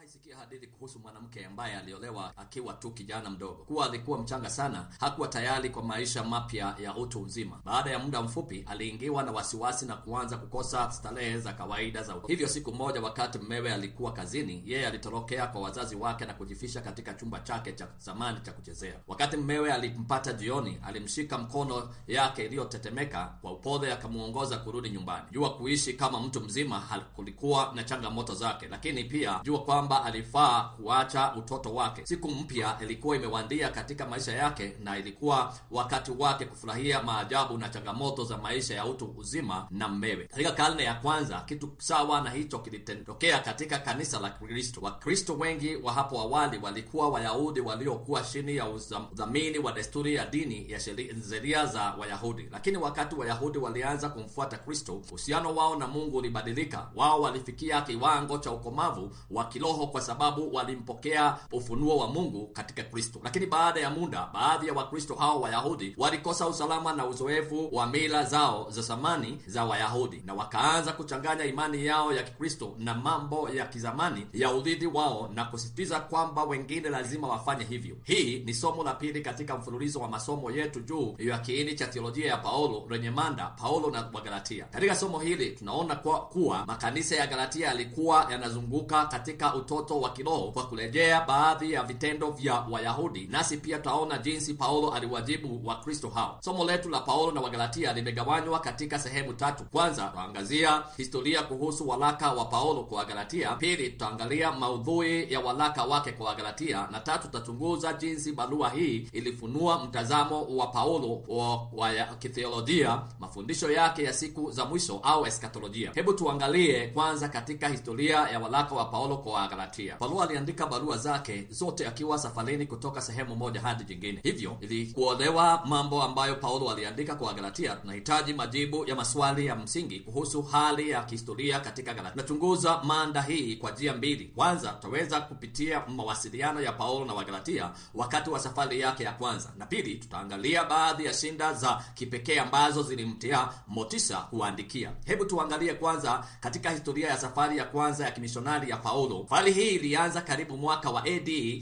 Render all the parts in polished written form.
Umewahi sikia hadithi kuhusu mwanamke ambaye aliolewa akiwa tu kijana mdogo? Kuwa alikuwa mchanga sana, hakuwa tayari kwa maisha mapya ya utu uzima. Baada ya muda mfupi, aliingiwa na wasiwasi na kuanza kukosa starehe za kawaida za utu. Hivyo siku moja, wakati mmewe alikuwa kazini, yeye alitorokea kwa wazazi wake na kujifisha katika chumba chake cha zamani cha kuchezea. Wakati mmewe alimpata jioni, alimshika mkono yake iliyotetemeka kwa upole, akamuongoza kurudi nyumbani. Jua kuishi kama mtu mzima kulikuwa na changamoto zake, lakini pia jua kwamba alifaa kuacha utoto wake. Siku mpya ilikuwa imewandia katika maisha yake, na ilikuwa wakati wake kufurahia maajabu na changamoto za maisha ya utu uzima na mmewe. Katika karne ya kwanza, kitu sawa na hicho kilitokea katika kanisa la Kristo. Wakristo wengi wa hapo awali walikuwa Wayahudi waliokuwa chini ya udhamini wa desturi ya dini ya sheria za Wayahudi. Lakini wakati Wayahudi walianza kumfuata Kristo, uhusiano wao na Mungu ulibadilika. Wao walifikia kiwango cha ukomavu wa kiroho kwa sababu walimpokea ufunuo wa Mungu katika Kristo. Lakini baada ya muda, baadhi ya Wakristo hao Wayahudi walikosa usalama na uzoefu wa mila zao za zamani za Wayahudi, na wakaanza kuchanganya imani yao ya Kikristo na mambo ya kizamani ya urithi wao, na kusisitiza kwamba wengine lazima wafanye hivyo. Hii ni somo la pili katika mfululizo wa masomo yetu juu ya kiini cha teolojia ya Paulo lenye mada Paulo na Wagalatia. Katika somo hili tunaona kuwa makanisa ya Galatia yalikuwa yanazunguka katika utoto wa kiroho kwa kurejea baadhi ya vitendo vya Wayahudi, nasi pia tutaona jinsi Paulo aliwajibu Wakristo hao. Somo letu la Paulo na Wagalatia limegawanywa katika sehemu tatu. Kwanza, tutaangazia historia kuhusu waraka wa Paulo kwa Wagalatia. Pili, tutaangalia maudhui ya waraka wake kwa Wagalatia, na tatu, tutachunguza jinsi barua hii ilifunua mtazamo wa Paulo wa kitheolojia, mafundisho yake ya siku za mwisho au eskatolojia. Hebu tuangalie kwanza katika historia ya waraka wa Paulo kwa Wagalatia. Paulo aliandika barua zake zote akiwa safarini kutoka sehemu moja hadi nyingine. Hivyo, ili kuelewa mambo ambayo Paulo aliandika kwa Wagalatia, tunahitaji majibu ya maswali ya msingi kuhusu hali ya kihistoria katika Galatia. Tunachunguza mada hii kwa njia mbili. Kwanza, tutaweza kupitia mawasiliano ya Paulo na Wagalatia wakati wa safari yake ya kwanza, na pili, tutaangalia baadhi ya shinda za kipekee ambazo zilimtia motisha kuandikia. Hebu tuangalie kwanza katika historia ya safari ya kwanza ya kimishonari ya Paulo. Safari hii ilianza karibu mwaka wa AD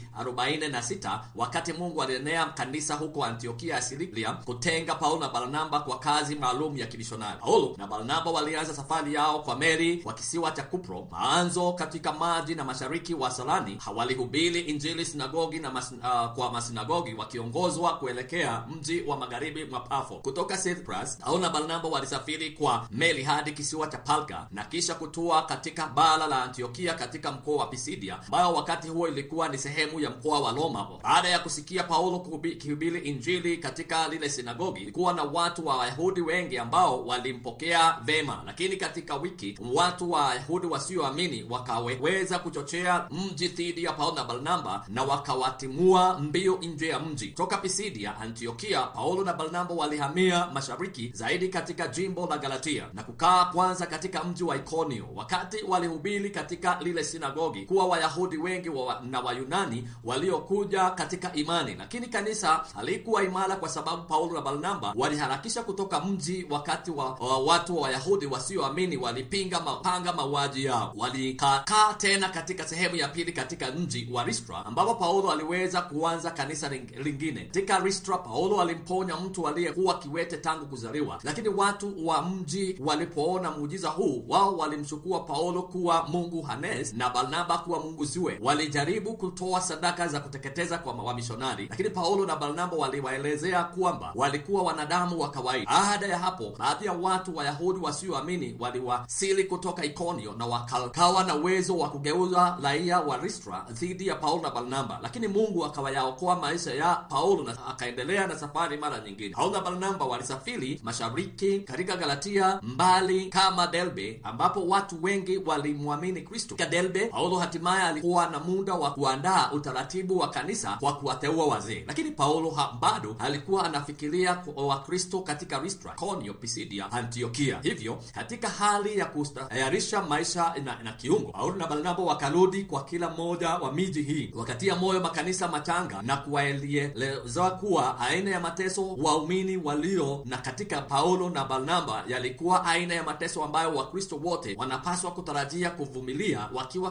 46 wakati Mungu alienea kanisa huko Antiokia Siria kutenga Paulo na Barnaba kwa kazi maalum ya kimishonari. Paulo na Barnaba walianza safari yao kwa meli kwa kisiwa cha Kupro. Maanzo katika maji na mashariki wa Salani, walihubiri injili sinagogi na kwa masinagogi wakiongozwa kuelekea mji wa magharibi mwa Pafo. Kutoka Cyprus, Paulo na Barnaba walisafiri kwa meli hadi kisiwa cha Palga na kisha kutua katika bara la Antiokia katika mkoa wa Pisidia, ambayo wakati huo ilikuwa ni sehemu ya mkoa wa Roma. Baada ya kusikia Paulo kuhubiri injili katika lile sinagogi, ilikuwa na watu wa Wayahudi wengi ambao walimpokea vema, lakini katika wiki watu wa Wayahudi wasioamini wakaweza kuchochea mji dhidi ya Paulo na Barnaba na wakawatimua mbio nje ya mji. Toka Pisidia, Antiokia, Paulo na Barnaba walihamia mashariki zaidi katika jimbo la Galatia na kukaa kwanza katika mji wa Ikonio. Wakati walihubiri katika lile sinagogi, kuwa Wayahudi wengi na Wayunani waliokuja katika imani, lakini kanisa halikuwa imara kwa sababu Paulo na Barnaba waliharakisha kutoka mji wakati watu wa Wayahudi wasioamini walipinga mauaji yao. Walikaa tena katika sehemu ya pili katika mji wa Listra, ambapo Paulo aliweza kuanza kanisa lingine. Katika Listra, Paulo alimponya mtu aliyekuwa kiwete tangu kuzaliwa, lakini watu wa mji walipoona muujiza huu, wao walimchukua Paulo kuwa mungu Hanes na Barnaba kuwa mungu Zue. Walijaribu kutoa sadaka za kuteketeza kwa wamishonari, lakini Paulo na Barnaba waliwaelezea kwamba walikuwa wanadamu wa kawaida. Baada ya hapo, baadhi ya watu Wayahudi wasioamini waliwasili kutoka Ikonio na wakawa na uwezo wa kugeuza raia wa Listra dhidi ya Paulo na Barnaba, lakini Mungu akawayaokoa maisha ya Paulo na akaendelea na safari mara nyingine. Paulo na Barnaba walisafiri mashariki katika Galatia mbali kama Derbe, ambapo watu wengi walimwamini Kristo. Katika Derbe, Paulo hatimaye alikuwa na muda wa kuandaa utaratibu wa kanisa kwa kuwateua wazee, lakini Paulo bado alikuwa anafikiria wa Kristo katika Listra, Ikonio, Pisidia, Antiokia. Hivyo katika hali ya kustayarisha maisha na kiungo, Paulo na Barnaba wakarudi kwa kila mmoja wa miji hii, wakatia moyo makanisa machanga na kuwaeleza kuwa aina ya mateso waumini walio na katika Paulo na Barnaba yalikuwa aina ya mateso ambayo Wakristo wote wanapaswa kutarajia kuvumilia wakiwa katika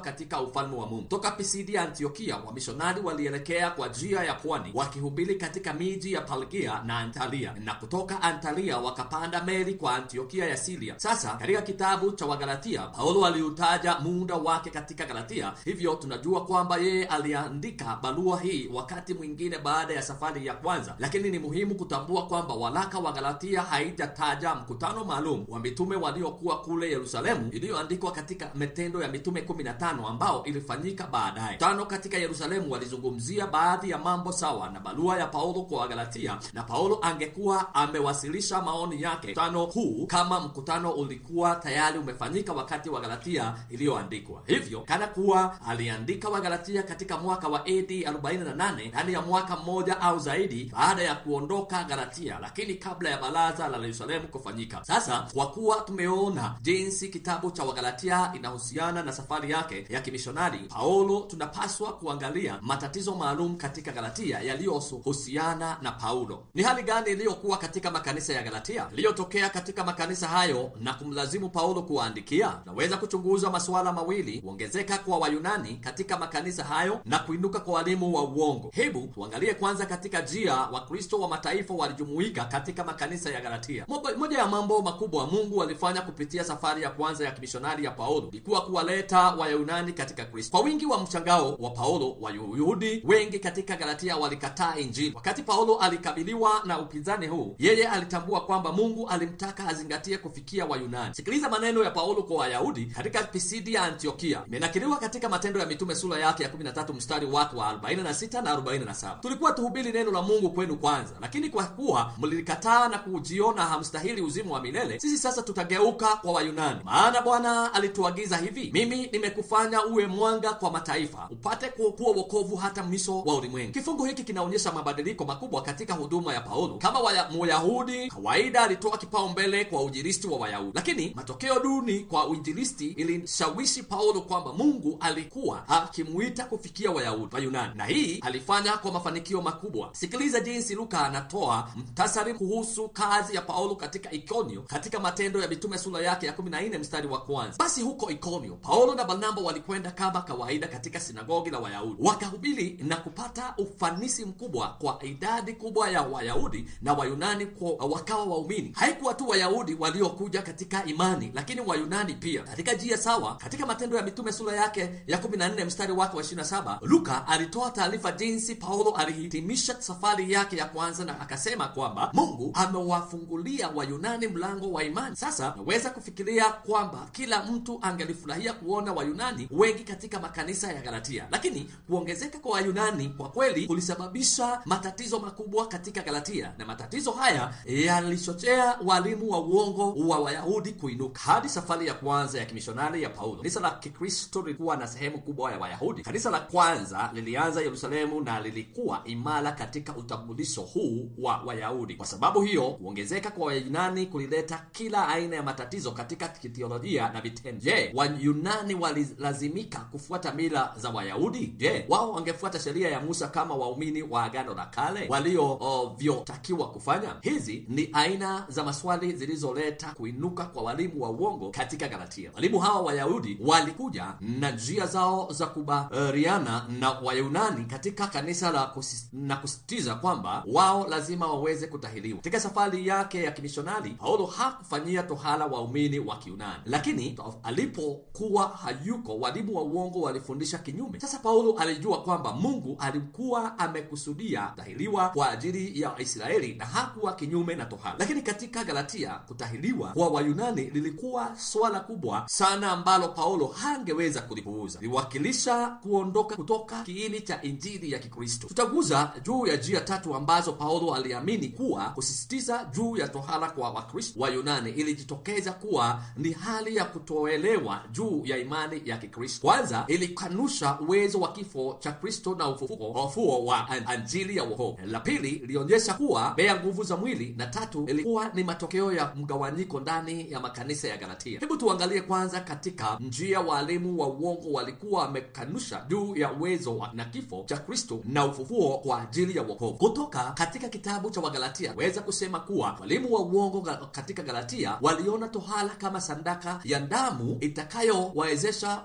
ufalme wa Mungu. Toka Pisidia Antiokia, wamishonari walielekea kwa njia ya pwani wakihubiri katika miji ya Palgia na Antalia, na kutoka Antalia wakapanda meli kwa Antiokia ya Siria. Sasa katika kitabu cha Wagalatia, Paulo aliutaja muda wake katika Galatia, hivyo tunajua kwamba yeye aliandika barua hii wakati mwingine baada ya safari ya kwanza. Lakini ni muhimu kutambua kwamba waraka wa Galatia haijataja mkutano maalum wa mitume waliokuwa kule Yerusalemu iliyoandikwa katika Matendo ya Mitume 15 ambao ilifanyika baadaye. Mkutano katika Yerusalemu walizungumzia baadhi ya mambo sawa na barua ya Paulo kwa Wagalatia, na Paulo angekuwa amewasilisha maoni yake mkutano huu kama mkutano ulikuwa tayari umefanyika wakati wa Galatia iliyoandikwa. Hivyo kana kuwa aliandika Wagalatia katika mwaka wa AD 48, ndani ya mwaka mmoja au zaidi baada ya kuondoka Galatia, lakini kabla ya baraza la Yerusalemu kufanyika. Sasa kwa kuwa tumeona jinsi kitabu cha Wagalatia inahusiana na safari yake ya kimishonari Paulo, tunapaswa kuangalia matatizo maalum katika Galatia yaliyohusiana na Paulo. Ni hali gani iliyokuwa katika makanisa ya Galatia, iliyotokea katika makanisa hayo na kumlazimu Paulo kuandikia? Naweza kuchunguza masuala mawili: kuongezeka kwa Wayunani katika makanisa hayo na kuinuka kwa walimu wa uongo. Hebu tuangalie kwanza katika njia Wakristo wa mataifa walijumuika katika makanisa ya Galatia. Moja ya mambo makubwa Mungu alifanya kupitia safari ya kwanza ya kimishonari ya Paulo ilikuwa kuwaleta Wayunani katika Kristo. Kwa wingi wa mshangao wa Paulo, Wayahudi wengi katika Galatia walikataa Injili. Wakati Paulo alikabiliwa na upinzani huu, yeye alitambua kwamba Mungu alimtaka azingatie kufikia Wayunani. Sikiliza maneno ya Paulo kwa Wayahudi katika Pisidia Antiokia. Imenakiliwa katika Matendo ya Mitume sura yake ya 13 mstari wake wa 46 na 47. Tulikuwa tuhubiri neno la Mungu kwenu kwanza, lakini kwa kuwa mlilikataa na kujiona hamstahili uzima wa milele, sisi sasa tutageuka kwa Wayunani. Maana Bwana alituagiza hivi: mimi nimekufanya uwe mwanga kwa mataifa, upate kuwa wokovu hata mwisho wa ulimwengu. Kifungu hiki kinaonyesha mabadiliko makubwa katika huduma ya Paulo. Kama Myahudi kawaida, alitoa kipaumbele kwa uinjilisti wa Wayahudi, lakini matokeo duni kwa uinjilisti ilishawishi Paulo kwamba Mungu alikuwa akimuita kufikia Wayunani, na hii alifanya kwa mafanikio makubwa. Sikiliza jinsi Luka anatoa mtasari kuhusu kazi ya Paulo katika Ikonio katika Matendo ya Mitume sura yake ya 14 mstari wa kwanza. Basi huko Ikonio, Paulo na Barnaba walikwenda kama kawaida katika sinagogi la Wayahudi, wakahubiri na kupata ufanisi mkubwa kwa idadi kubwa ya Wayahudi na Wayunani wakawa waumini. Haikuwa tu Wayahudi waliokuja katika imani, lakini Wayunani pia. Katika njia sawa, katika Matendo ya Mitume sura yake ya 14 mstari wake wa 27, Luka alitoa taarifa jinsi Paulo alihitimisha safari yake ya kwanza, na akasema kwamba Mungu amewafungulia Wayunani mlango wa imani. Sasa naweza kufikiria kwamba kila mtu angelifurahia kuona Wayunani wengi katika makanisa ya Galatia, lakini kuongezeka kwa Wayunani kwa kweli kulisababisha matatizo makubwa katika Galatia, na matatizo haya yalichochea walimu wa uongo wa Wayahudi kuinuka. Hadi safari ya kwanza ya kimishonari ya Paulo, kanisa la Kikristo lilikuwa na sehemu kubwa ya Wayahudi. Kanisa la kwanza lilianza Yerusalemu na lilikuwa imara katika utambulisho huu wa Wayahudi. Kwa sababu hiyo, kuongezeka kwa Wayunani kulileta kila aina ya matatizo katika teolojia na vitendo. Je, Wayunani walilazimika kufuata mila za Wayahudi? Je, wao wangefuata sheria ya Musa kama waumini wa Agano la Kale walivyotakiwa kufanya? Hizi ni aina za maswali zilizoleta kuinuka kwa walimu wa uongo katika Galatia. Walimu hawa Wayahudi walikuja na njia zao za kubariana na Wayunani katika kanisa na kusisitiza kwamba wao lazima waweze kutahiriwa. Katika safari yake ya kimishonari, Paulo hakufanyia tohara waumini wa Kiyunani, lakini alipokuwa hayuko, walimu wa uongo walifundisha kinyume. Sasa Paulo alijua kwamba Mungu alikuwa amekusudia kutahiriwa kwa ajili ya Israeli na hakuwa kinyume na tohara. Lakini katika Galatia, kutahiriwa kwa Wayunani lilikuwa swala kubwa sana ambalo Paulo hangeweza kulipuuza. Liwakilisha kuondoka kutoka kiini cha injili ya Kikristo. Tutaguza juu ya njia tatu ambazo Paulo aliamini kuwa kusisitiza juu ya tohara kwa Wakristo Wayunani ilijitokeza kuwa ni hali ya kutoelewa juu ya imani ya Kikristo. Kwanza, ilikanusha uwezo wa kifo cha Kristo na ufufuo wa injili ya wokovu. La pili, ilionyesha kuwa bea nguvu za mwili, na tatu, ilikuwa ni matokeo ya mgawanyiko ndani ya makanisa ya Galatia. Hebu tuangalie kwanza katika njia walimu wa uongo walikuwa wamekanusha juu ya uwezo na kifo cha Kristo na ufufuo kwa ajili ya wokovu. Kutoka katika kitabu cha Wagalatia, weza kusema kuwa walimu wa uongo katika Galatia waliona tohara kama sadaka ya damu itakayowawezesha waumini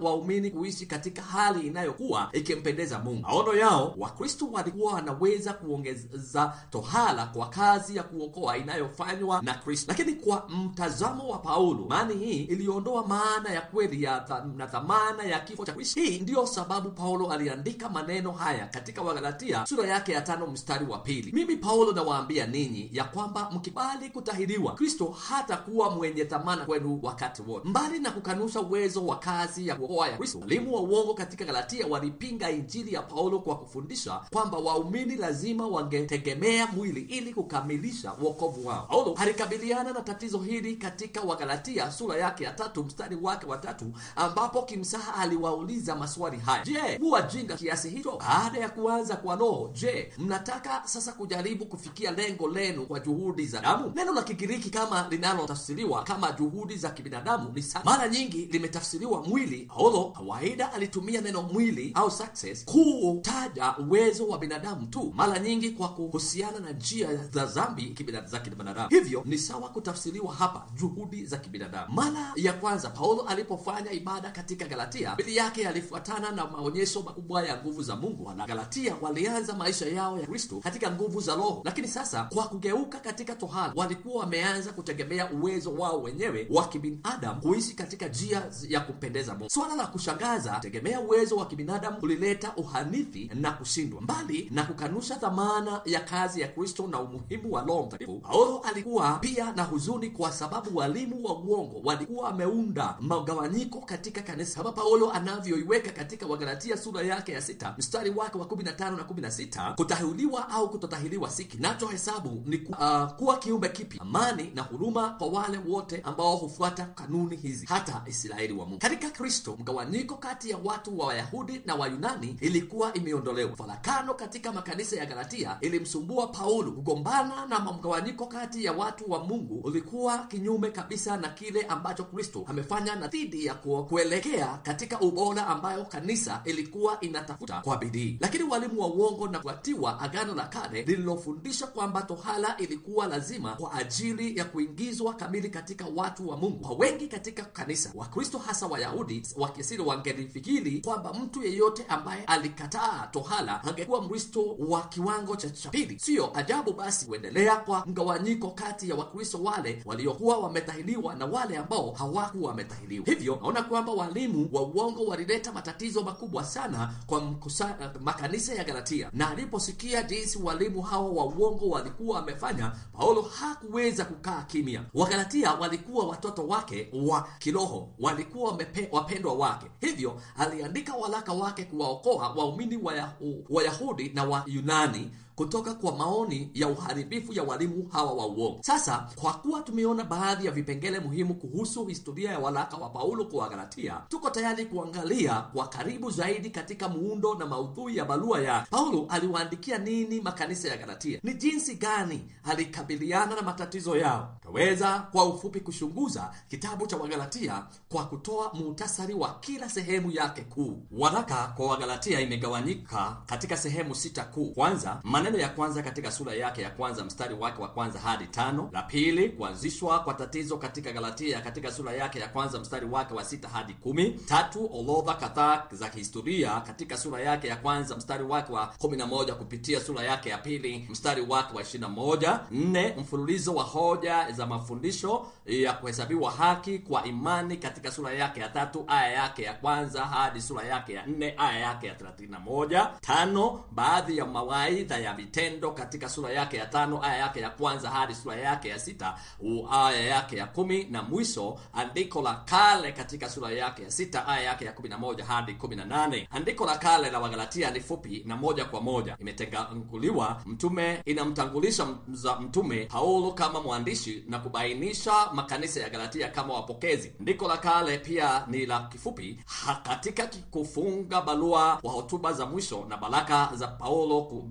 ili kuishi katika hali inayokuwa ikimpendeza Mungu. Maono yao, Wakristo walikuwa wanaweza kuongeza tohala kwa kazi ya kuokoa inayofanywa na Kristo. Lakini kwa mtazamo wa Paulo, imani hii iliondoa maana ya kweli na dhamana ya kifo cha Kristo. Hii ndiyo sababu Paulo aliandika maneno haya katika Wagalatia sura yake ya 5 mstari wa 2. Mimi Paulo nawaambia ninyi ya kwamba mkibali kutahiriwa, Kristo hatakuwa mwenye dhamana kwenu wakati wote. Mbali na kukanusha uwezo wa kazi ya kuokoa ya Kristo, walimu wa uongo katika Galatia walipinga injili ya Paulo kwa kufundisha kwamba waumini lazima wangetegemea mwili ili kukamilisha wokovu wao. Paulo alikabiliana na tatizo hili katika Wagalatia sura yake ya 3 mstari wake wa 3, ambapo kimsaha aliwauliza maswali haya: je, muwajinga kiasi hicho? Baada ya kuanza kwa roho, je, mnataka sasa kujaribu kufikia lengo lenu kwa juhudi za damu? Neno la Kigiriki kama linalotafsiriwa kama juhudi za kibinadamu ni mara nyingi limetafsiriwa mwili. Paulo kawaida alitumia neno mwili au success kutaja uwezo wa binadamu tu, mara nyingi kwa kuhusiana na njia za dhambi za kibinadamu. Hivyo ni sawa kutafsiriwa hapa juhudi za kibinadamu. Mara ya kwanza Paulo alipofanya ibada katika Galatia, bidii yake yalifuatana na maonyesho makubwa ya nguvu za Mungu. Wana Galatia walianza maisha yao ya Kristo katika nguvu za Roho, lakini sasa kwa kugeuka katika tohara, walikuwa wameanza kutegemea uwezo wao wenyewe wa kibinadamu kuishi katika njia ya kumpendeza Mungu. Swala la kushangaza, tegemea uwezo wa kibinadamu kulileta uhanithi na kushindwa. Mbali na kukanusha dhamana ya kazi ya Kristo na umuhimu wa Roho Mtakatifu, Paulo alikuwa pia na huzuni kwa sababu walimu wa uongo walikuwa wameunda magawanyiko katika kanisa, kama Paulo anavyoiweka katika Wagalatia sura yake ya 6 mstari wake wa 15 na 16. Kutahiriwa au kutotahiriwa si kinachohesabu ni kuwa kiumbe kipya, amani na huruma kwa wale wote ambao hufuata kanuni hizi, hata Israeli wa Mungu. Katika Kristo, mgawanyiko kati ya watu wa Wayahudi na Wayunani ilikuwa imeondolewa. Farakano katika makanisa ya Galatia ilimsumbua Paulo. Kugombana na mgawanyiko kati ya watu wa Mungu ulikuwa kinyume kabisa na kile ambacho Kristo amefanya na dhidi ya kuelekea katika ubora ambayo kanisa ilikuwa inatafuta kwa bidii. Lakini walimu wa uongo na kuatiwa Agano la Kale lililofundisha kwamba tohala ilikuwa lazima kwa ajili ya kuingizwa kamili katika watu wa Mungu. Kwa wengi katika kanisa, Wakristo hasa Wayahudi wa kiasili wangelifikiri kwamba mtu yeyote ambaye alikataa tohala angekuwa Mkristo wa kiwango cha pili. Sio ajabu basi kuendelea kwa mgawanyiko kati ya Wakristo wale waliokuwa wametahiriwa na wale ambao hawakuwa wametahiriwa. Hivyo naona kwamba walimu wa uongo walileta matatizo makubwa sana kwa makanisa ya Galatia, na aliposikia jinsi walimu hao wa uongo walikuwa wamefanya, Paulo hakuweza kukaa kimya. Wagalatia walikuwa watoto wake wa kiroho, walikuwa wapendwa wake. Hivyo aliandika waraka wake kuwaokoa waumini wa Wayahudi na Wayunani kutoka kwa maoni ya uharibifu ya walimu hawa wa uongo. Sasa kwa kuwa tumeona baadhi ya vipengele muhimu kuhusu historia ya waraka wa Paulo kwa Galatia, tuko tayari kuangalia kwa karibu zaidi katika muundo na maudhui ya barua ya Paulo. Aliwaandikia nini makanisa ya Galatia? Ni jinsi gani alikabiliana na matatizo yao? Taweza kwa ufupi kuchunguza kitabu cha Wagalatia kwa kutoa muhtasari wa kila sehemu yake kuu. Waraka kwa Wagalatia imegawanyika katika sehemu 6 kuu. Kwanza, maneno ya kwanza katika sura yake ya kwanza mstari wake wa kwanza hadi 5. La pili, kuanzishwa kwa tatizo katika Galatia katika sura yake ya kwanza mstari wake wa 6 hadi 10. Tatu, orodha kadhaa za historia katika sura yake ya kwanza mstari wake wa 11 kupitia sura yake ya pili mstari wake wa 21. 4, mfululizo wa hoja za mafundisho ya kuhesabiwa haki kwa imani katika sura yake ya 3 aya yake ya kwanza hadi sura yake ya 4 aya yake ya 31. 5, baadhi ya mawaidha ya vitendo katika sura yake ya 5 aya yake ya kwanza hadi sura yake ya 6 aya yake ya 10. Na mwisho, andiko la kale katika sura yake ya 6 aya yake ya 11 hadi 18. Andiko la kale la Wagalatia ni fupi na moja kwa moja imetenguliwa. Mtume inamtangulisha mtume Paulo kama mwandishi na kubainisha makanisa ya Galatia kama wapokezi. Andiko la kale pia ni la kifupi katika kufunga barua wa hotuba za mwisho na baraka za Paulo kibinafsi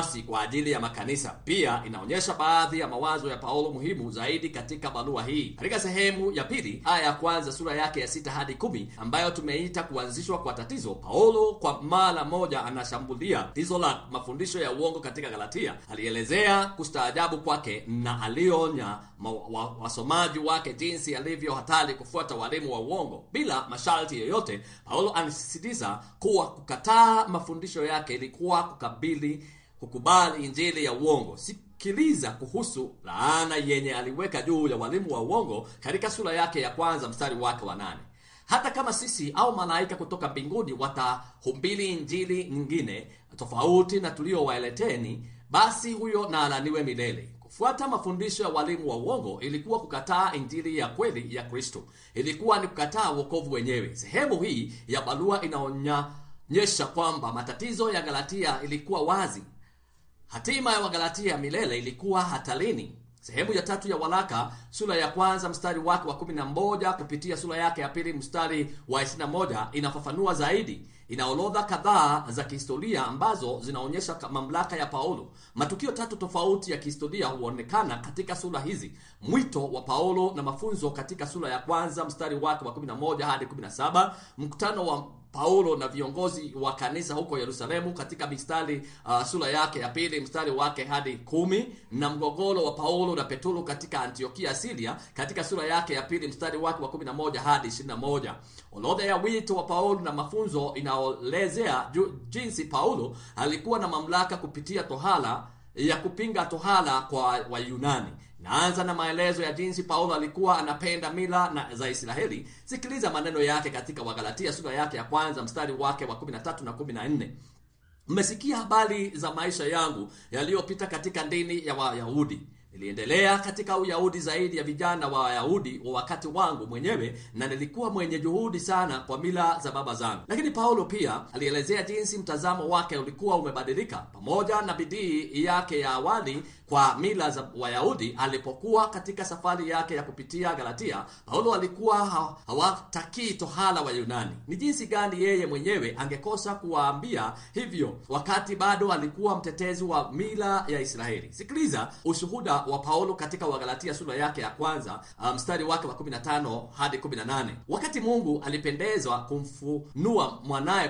binafsi kwa ajili ya makanisa. Pia inaonyesha baadhi ya mawazo ya Paulo muhimu zaidi katika barua hii. Katika sehemu ya pili, aya ya kwanza sura yake ya 6 hadi 10, ambayo tumeita kuanzishwa kwa tatizo, Paulo kwa mara moja anashambulia tatizo la mafundisho ya uongo katika Galatia. Alielezea kustaajabu kwake na alionya wasomaji wake jinsi alivyo hatari kufuata walimu wa uongo bila masharti yoyote. Paulo anasisitiza kuwa kukataa mafundisho yake ilikuwa kukubali injili ya uongo. Sikiliza kuhusu laana yenye aliweka juu ya walimu wa uongo katika sura yake ya kwanza mstari wake wa 8. Hata kama sisi au malaika kutoka mbinguni watahubiri injili nyingine tofauti na tuliowaleteni, basi huyo na alaniwe milele. Kufuata mafundisho ya walimu wa uongo ilikuwa kukataa injili ya kweli ya Kristo. Ilikuwa ni kukataa wokovu wenyewe. Sehemu hii ya barua inaonyesha kwamba matatizo ya Galatia ilikuwa wazi. Hatima ya Wagalatia milele ilikuwa hatarini. Sehemu ya 3 ya waraka sura ya kwanza mstari wake wa 11 kupitia sura yake ya pili mstari wa 21 inafafanua zaidi. Inaorodha kadhaa za kihistoria ambazo zinaonyesha mamlaka ya Paulo. Matukio 3 tofauti ya kihistoria huonekana katika sura hizi. Mwito wa Paulo na mafunzo katika sura ya kwanza mstari wake wa 11 hadi 17, mkutano wa Paulo na viongozi wa kanisa huko Yerusalemu katika mistari sura yake ya pili mstari wake hadi 10, na mgogoro wa Paulo na Petro katika Antiokia Siria katika sura yake ya pili mstari wake wa 11 hadi 21. Orodha ya wito wa Paulo na mafunzo inaelezea jinsi Paulo alikuwa na mamlaka kupitia tohara ya kupinga tohara kwa Wayunani. Naanza na maelezo ya jinsi Paulo alikuwa anapenda mila za Israeli. Sikiliza maneno yake katika Wagalatia sura yake ya kwanza mstari wake wa 13 na 14. Mmesikia habari za maisha yangu yaliyopita katika dini ya Wayahudi. Niliendelea katika Uyahudi zaidi ya vijana wa Wayahudi wa wakati wangu mwenyewe, na nilikuwa mwenye juhudi sana kwa mila za baba zangu. Lakini Paulo pia alielezea jinsi mtazamo wake ulikuwa umebadilika pamoja na bidii yake ya awali kwa mila za Wayahudi. Alipokuwa katika safari yake ya kupitia Galatia, Paulo alikuwa hawataki tohara wa Yunani. Ni jinsi gani yeye mwenyewe angekosa kuwaambia hivyo wakati bado alikuwa mtetezi wa mila ya Israeli. Sikiliza ushuhuda wa Paulo katika Wagalatia sura yake ya kwanza mstari wake wa 15 hadi 18. Wakati Mungu alipendezwa kumfunua mwanae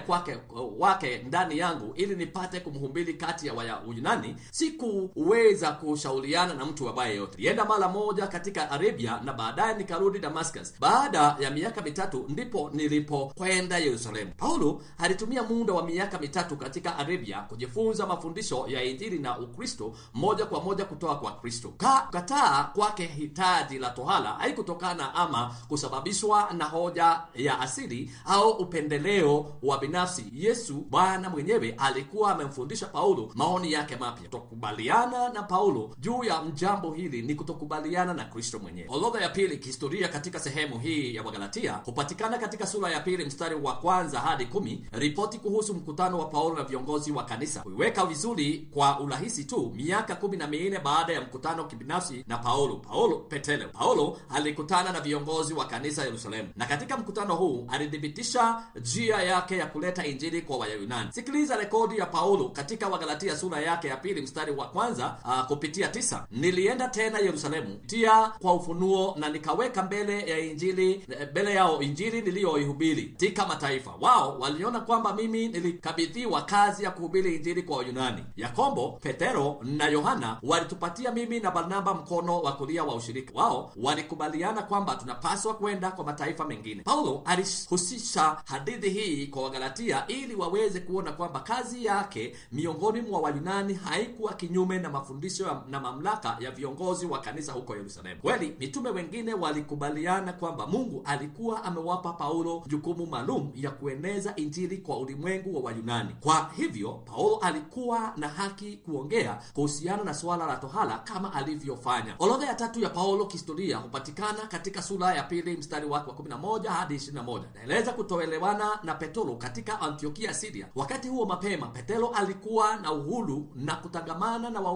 wake ndani yangu ili nipate kumhubiri kati ya Wayunani, sikuweza kushauriana na mtu ambaye yote. Nilienda mara moja katika Arabia na baadaye nikarudi Damascus. Baada ya miaka 3 ndipo nilipokwenda Yerusalemu. Paulo alitumia muda wa miaka 3 katika Arabia kujifunza mafundisho ya Injili na Ukristo moja kwa moja kutoka kwa Kristo. Kukataa kwake hitaji la tohara haikutokana ama kusababishwa na hoja ya asili au upendeleo wa binafsi. Yesu Bwana mwenyewe alikuwa amemfundisha Paulo maoni yake mapya. Kutokubaliana na Paulo juu ya jambo hili ni kutokubaliana na Kristo mwenyewe. Orodha ya pili kihistoria katika sehemu hii ya Wagalatia hupatikana katika sura ya pili mstari wa kwanza hadi 10. Ripoti kuhusu mkutano wa Paulo na viongozi wa kanisa kuiweka vizuri kwa urahisi tu. Miaka 14 baada ya mkutano kibinafsi na Paulo alikutana na viongozi wa kanisa Yerusalemu, na katika mkutano huu alidhibitisha njia yake ya kuleta injili kwa Wayunani. Sikiliza rekodi ya Paulo katika Wagalatia sura yake ya pili mstari wa kwanza kupitia 9. Nilienda tena Yerusalemu tia kwa ufunuo na nikaweka mbele yao injili niliyoihubiri katika mataifa. Wao waliona kwamba mimi nilikabidhiwa kazi ya kuhubiri injili kwa Wayunani. Yakobo, Petero na Yohana walitupatia mimi na Barnaba mkono wa kulia wa ushirika. Wao walikubaliana kwamba tunapaswa kwenda kwa mataifa mengine. Paulo alihusisha hadithi hii kwa Wagalatia ili waweze kuona kwamba kazi yake miongoni mwa Wayunani haikuwa kinyume na mafundisho na mamlaka ya viongozi wa kanisa huko Yerusalemu. Kweli mitume wengine walikubaliana kwamba Mungu alikuwa amewapa Paulo jukumu maalum ya kueneza injili kwa ulimwengu wa Wayunani. Kwa hivyo Paulo alikuwa na haki kuongea kuhusiana na swala la tohara kama alivyofanya. Orodha ya 3 ya Paulo kihistoria hupatikana katika sura ya pili mstari wake wa 11 hadi 21. Naeleza kutoelewana na Petro katika Antiokia Siria. Wakati huo mapema Petro alikuwa na uhuru na kutangamana na waumini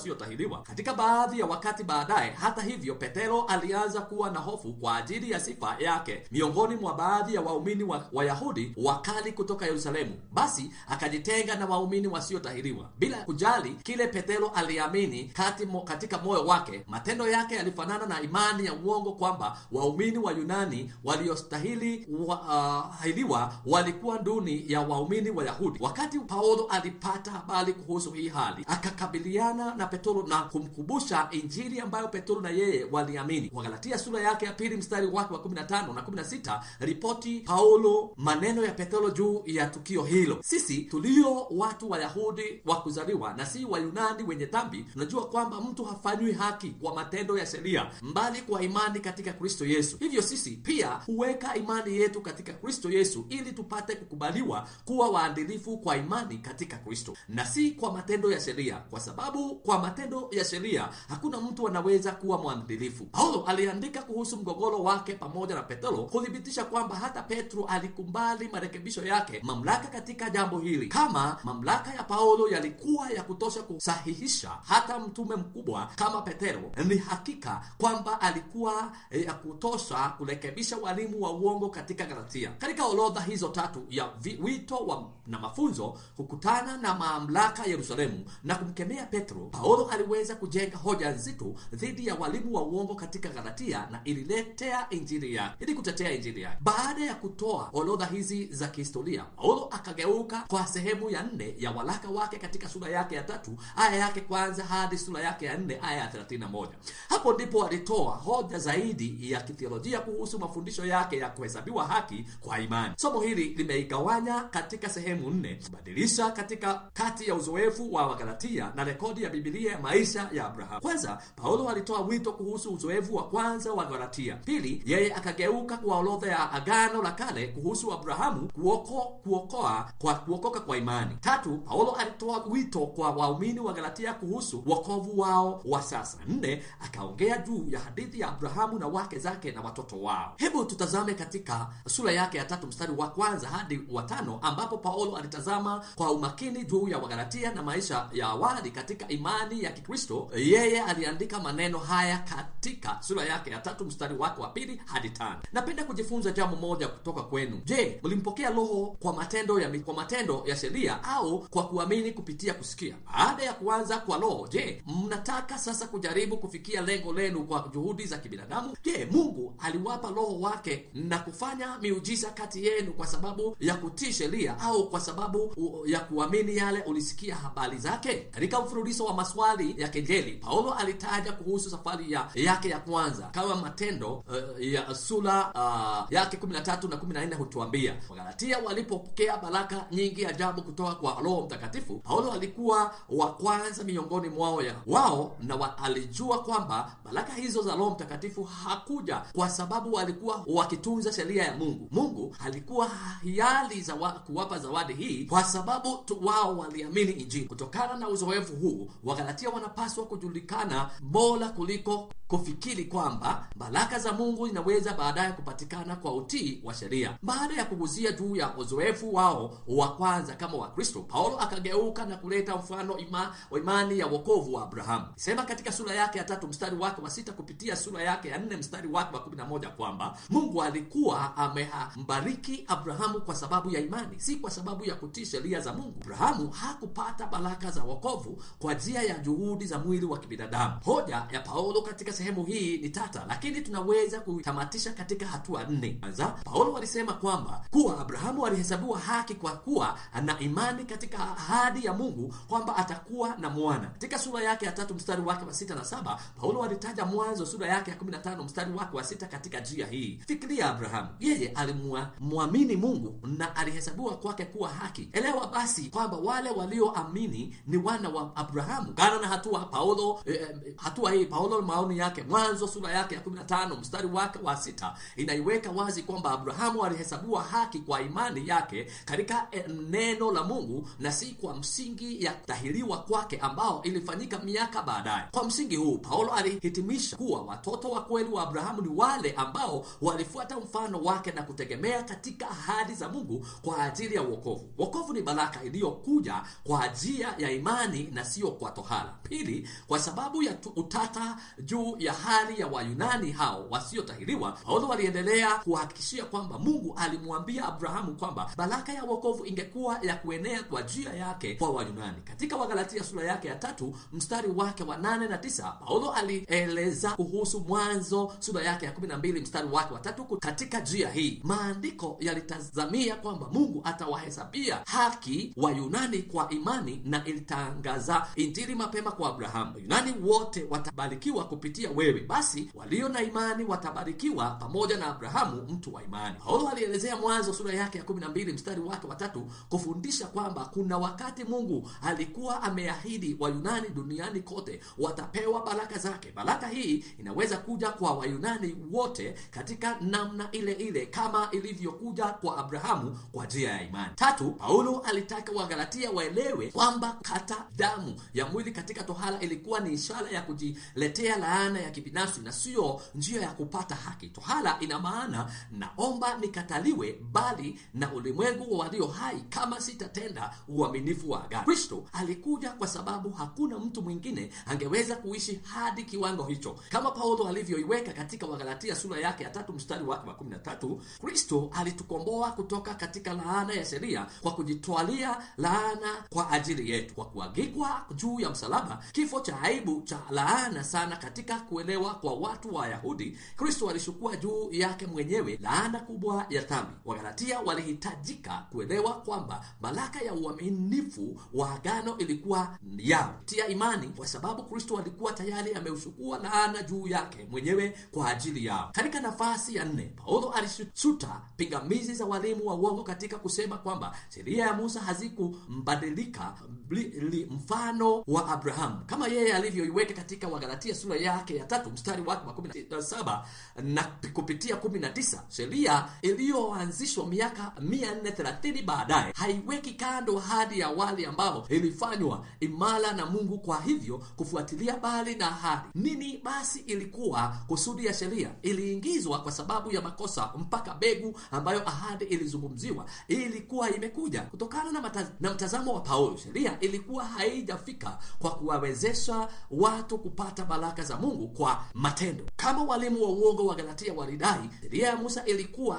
wasiotahiriwa. Katika baadhi ya wakati baadaye, hata hivyo, Petro alianza kuwa na hofu kwa ajili ya sifa yake miongoni mwa baadhi ya waumini wa Wayahudi wakali kutoka Yerusalemu. Basi akajitenga na waumini wasiotahiriwa. Bila kujali kile Petro aliamini katika moyo wake, matendo yake yalifanana na imani ya uongo kwamba waumini wa Yunani waliostahili hiliwa walikuwa duni ya waumini wa Yahudi. Wakati Paulo alipata habari kuhusu hii hali, akakabiliana na Petro na kumkumbusha injili ambayo Petro na yeye waliamini. Wagalatia sura yake ya 2 mstari wake wa 15 na 16 ripoti Paulo maneno ya Petro juu ya tukio hilo. Sisi tulio watu wa Yahudi wa kuzaliwa na si wa Yunani wenye dhambi, tunajua kwamba mtu hafanywi haki kwa matendo ya sheria, mbali kwa imani katika Kristo Yesu. Hivyo sisi pia huweka imani yetu katika Kristo Yesu ili tupate kukubaliwa kuwa waadilifu kwa imani katika Kristo na si kwa matendo ya sheria, kwa sababu kwa matendo ya sheria hakuna mtu anaweza kuwa mwadilifu. Paulo aliandika kuhusu mgogoro wake pamoja na Petro kuthibitisha kwamba hata Petro alikubali marekebisho yake mamlaka katika jambo hili. Kama mamlaka ya Paulo yalikuwa ya kutosha kusahihisha hata mtume mkubwa kama Petro, ni hakika kwamba alikuwa ya kutosha kurekebisha walimu wa uongo katika Galatia. Katika orodha hizo tatu ya wito na mafunzo, kukutana na mamlaka ya Yerusalemu na kumkemea Petro, Paulo aliweza kujenga hoja nzito dhidi ya walimu wa uongo katika Galatia na kutetea injili yake. Baada ya kutoa orodha hizi za kihistoria, Paulo akageuka kwa sehemu ya 4 ya walaka wake katika sura yake ya 3 aya yake kwanza hadi sura yake ya 4 aya ya 31. Hapo ndipo alitoa hoja zaidi ya kitheolojia kuhusu mafundisho yake ya kuhesabiwa haki kwa imani. Somo hili limeigawanya katika sehemu 4, kubadilisha kati ya uzoefu wa Wagalatia na rekodi ya Biblia ya maisha ya Abrahamu. Kwanza, Paulo alitoa wito kuhusu uzoefu wa kwanza wa Galatia. Pili, yeye akageuka kwa orodha ya Agano la Kale kuhusu Abrahamu kuokoka kwa imani. Tatu, Paulo alitoa wito kwa waumini wa Galatia kuhusu wokovu wao wa sasa. 4, akaongea juu ya hadithi ya Abrahamu na wake zake na watoto wao. Hebu tutazame katika sura yake ya 3 mstari wa kwanza hadi wa 5, ambapo Paulo alitazama kwa umakini juu ya Wagalatia na maisha ya awali katika imani ya Kikristo. Yeye aliandika maneno haya katika sura yake ya 3 mstari wake wa 2 hadi 5. Napenda kujifunza jambo moja kutoka kwenu. Je, mlimpokea Roho kwa matendo ya sheria au kwa kuamini kupitia kusikia? Baada ya kuanza kwa Roho, je, mnataka sasa kujaribu kufikia lengo lenu kwa juhudi za kibinadamu? Je, Mungu aliwapa Roho wake na kufanya miujiza kati yenu kwa sababu ya kutii sheria au kwa sababu ya kuamini yale ulisikia habari zake? Katika mfululizo wa maswali ya kejeli, Paulo alitaja kuhusu safari yake ya kwanza kama Matendo ya sura yake 13 na 14 hutuambia, Wagalatia walipopokea baraka nyingi ajabu kutoka kwa Roho Mtakatifu, Paulo alikuwa wa kwanza miongoni wao na alijua kwamba baraka hizo za Roho Mtakatifu hakuja kwa sababu walikuwa wakitunza sheria ya Mungu. Mungu alikuwa hiari kuwapa zawadi hii kwa sababu wao waliamini Injili. Kutokana na uzoefu huu, Wagalatia wanapaswa kujulikana bora kuliko kufikiri kwamba baraka za Mungu inaweza baadaye kupatikana kwa utii wa sheria. Baada ya kuguzia juu ya uzoefu wao wa kwanza kama Wakristo, Paulo akageuka na kuleta mfano wa imani ya wokovu wa Abrahamu. Sema katika sura yake ya 3 mstari wake wa 6 kupitia sura yake ya 4 mstari wake wa 11 kwamba Mungu alikuwa amembariki Abrahamu kwa sababu ya imani, si kwa sababu ya kutii sheria za Mungu. Abrahamu hakupata baraka za wokovu kwa njia ya juhudi za mwili wa kibinadamu. Hoja ya Paulo katika sehemu hii ni tata, lakini tunaweza kutamatisha katika hatua 4. Kwanza, Paulo alisema kwamba Abrahamu alihesabiwa haki kwa kuwa ana imani katika ahadi ya Mungu kwamba atakuwa na mwana. Katika sura yake ya 3 mstari wake wa 6 na 7, Paulo alitaja Mwanzo sura yake ya 15 mstari wake wa 6 katika njia hii. Fikiria Abrahamu, yeye alimwamini Mungu na alihesabiwa kwake kuwa haki. Elewa basi kwamba wale walioamini ni wana wa Abrahamu. Kana na hatua hii Paulo maoni yake. Mwanzo sura yake ya 15 mstari wake wa 6 inaiweka wazi kwamba Abrahamu alihesabiwa haki kwa imani yake katika neno la Mungu na si kwa msingi ya kutahiriwa kwake ambao ilifanyika miaka baadaye. Kwa msingi huu Paulo alihitimisha kuwa watoto wa kweli wa Abrahamu ni wale ambao walifuata mfano wake na kutegemea katika ahadi za Mungu kwa ajili ya wokovu. Wokovu ni baraka iliyokuja kwa njia ya imani na sio kwa tohara. Pili, kwa sababu ya utata juu ya hali ya Wayunani hao wasiotahiriwa, Paulo aliendelea kuhakikishia kwamba Mungu alimwambia Abrahamu kwamba baraka ya wokovu ingekuwa ya kuenea kwa njia yake kwa Wayunani. Katika Wagalatia sura yake ya 3 mstari wake wa 8 na 9, Paulo alieleza kuhusu Mwanzo sura yake ya 12 mstari wake wa 3. Katika njia hii maandiko yalitazamia kwamba Mungu atawahesabia haki Wayunani kwa imani na ilitangaza injili mapema kwa Abrahamu. Wayunani wote watabarikiwa kupitia wewe, basi walio na imani watabarikiwa pamoja na Abrahamu mtu wa imani. Paulo alielezea Mwanzo sura yake ya 12 mstari wake wa 3 kufundisha kwamba kuna wakati Mungu alikuwa ameahidi Wayunani duniani kote watapewa baraka zake. Baraka hii inaweza kuja kwa Wayunani wote katika namna ile ile kama ilivyokuja kwa Abrahamu kwa njia ya imani. Tatu, Paulo alitaka Wagalatia waelewe kwamba kata damu ya mwili katika tohara ilikuwa ni ishara ya kujiletea laana ya kibinafsi na sio njia ya kupata haki. Tohara ina maana naomba nikataliwe, bali na ulimwengu walio hai kama sitatenda uaminifu wa agano. Kristo alikuja kwa sababu hakuna mtu mwingine angeweza kuishi hadi kiwango hicho. Kama Paulo alivyoiweka katika Wagalatia sura yake ya 3 mstari wake wa 13, Kristo alitukomboa kutoka katika laana ya sheria kwa kujitwalia laana kwa ajili yetu. Kwa kuagikwa juu ya msalaba, kifo cha aibu cha laana sana katika kuelewa kwa watu wa Yahudi, Kristo alishukua juu yake mwenyewe laana kubwa ya dhambi. Wagalatia walihitajika kuelewa kwamba baraka ya uaminifu wa agano ilikuwa yao tia imani, kwa sababu Kristo alikuwa tayari ameushukua laana juu yake mwenyewe kwa ajili yao. Katika nafasi ya 4, Paulo alisuta pingamizi za walimu wa uongo katika kusema kwamba sheria ya Musa hazikumbadilika mfano wa Abrahamu, kama yeye alivyoiweka katika Wagalatia sura yake ya 3 mstari wake wa 17 na kupitia 19. Sheria iliyoanzishwa miaka 430 baadaye haiweki kando ahadi ya awali ambao ilifanywa imara na Mungu, kwa hivyo kufuatilia bali na ahadi. Nini basi ilikuwa kusudi ya sheria? Iliingizwa kwa sababu ya makosa mpaka mbegu ambayo ahadi ilizungumziwa ilikuwa imekuja. Kutokana na mtazamo wa Paulo, sheria ilikuwa haijafika kwa kuwawezesha watu kupata baraka za Mungu kwa matendo. Kama walimu wa uongo wa Galatia walidai, sheria ya Musa ilikuwa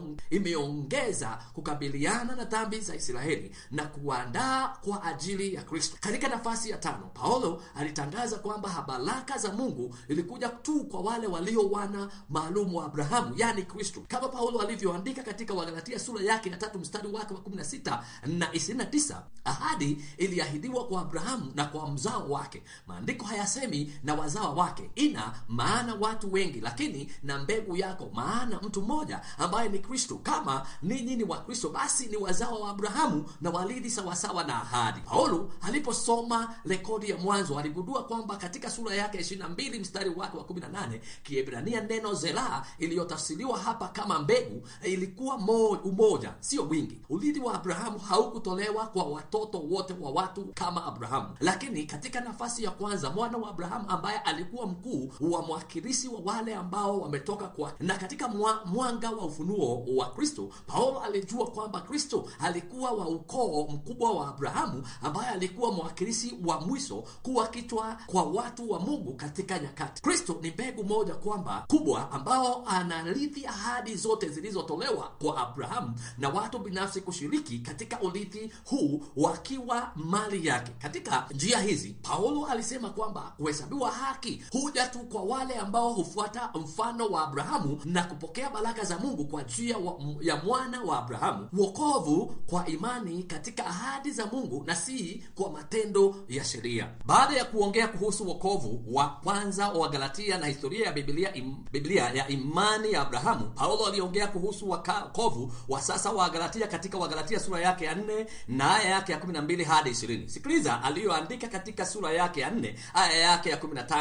imeongeza kukabiliana na dhambi za Israeli na kuandaa kwa ajili ya Kristo. Katika nafasi ya 5, Paulo alitangaza kwamba baraka za Mungu ilikuja tu kwa wale walio wana maalum wa Abrahamu, yani Kristo. Kama Paulo alivyoandika katika Wagalatia sura yake ya 3 mstari wake wa 16 na 29, ahadi iliahidiwa kwa Abrahamu na kwa mzao wake. Maandiko hayasemi na wazao wake, ina maana watu wengi, lakini na mbegu yako, maana mtu mmoja ambaye ni Kristo. Kama ninyi ni wa Kristo, basi ni wazao wa Abrahamu na walidi sawasawa na ahadi. Paulo aliposoma rekodi ya Mwanzo aligundua kwamba katika sura yake 22 mstari wake wa 18, Kiebrania neno zela iliyotafsiriwa hapa kama mbegu ilikuwa umoja, sio wingi. Ulidi wa Abrahamu haukutolewa kwa watoto wote wa watu kama Abrahamu, lakini katika nafasi ya kwanza mwana wa Abrahamu ambaye alikuwa mkuu wa mwakilishi wa wale ambao wametoka kwa. Na katika mwanga wa ufunuo wa Kristo, Paulo alijua kwamba Kristo alikuwa wa ukoo mkubwa wa Abrahamu ambaye alikuwa mwakilishi wa mwisho kuwa kichwa kwa watu wa Mungu katika nyakati. Kristo ni mbegu moja kwamba kubwa ambao anarithi ahadi zote zilizotolewa kwa Abrahamu na watu binafsi kushiriki katika urithi huu wakiwa mali yake. Katika njia hizi Paulo alisema kwamba kuhesabiwa haki huja tu kwa wale ambao hufuata mfano wa Abrahamu na kupokea baraka za Mungu kwa njia ya mwana wa Abrahamu. Wokovu kwa imani katika ahadi za Mungu na si kwa matendo ya sheria. Baada ya kuongea kuhusu wokovu wa kwanza wa Galatia na historia ya Biblia ya imani ya Abrahamu, Paulo aliongea kuhusu wokovu wa sasa wa Galatia katika Wagalatia sura yake ya 4 na aya yake ya 12 hadi 20. Sikiliza aliyoandika katika sura yake ya 4 aya yake ya 15 na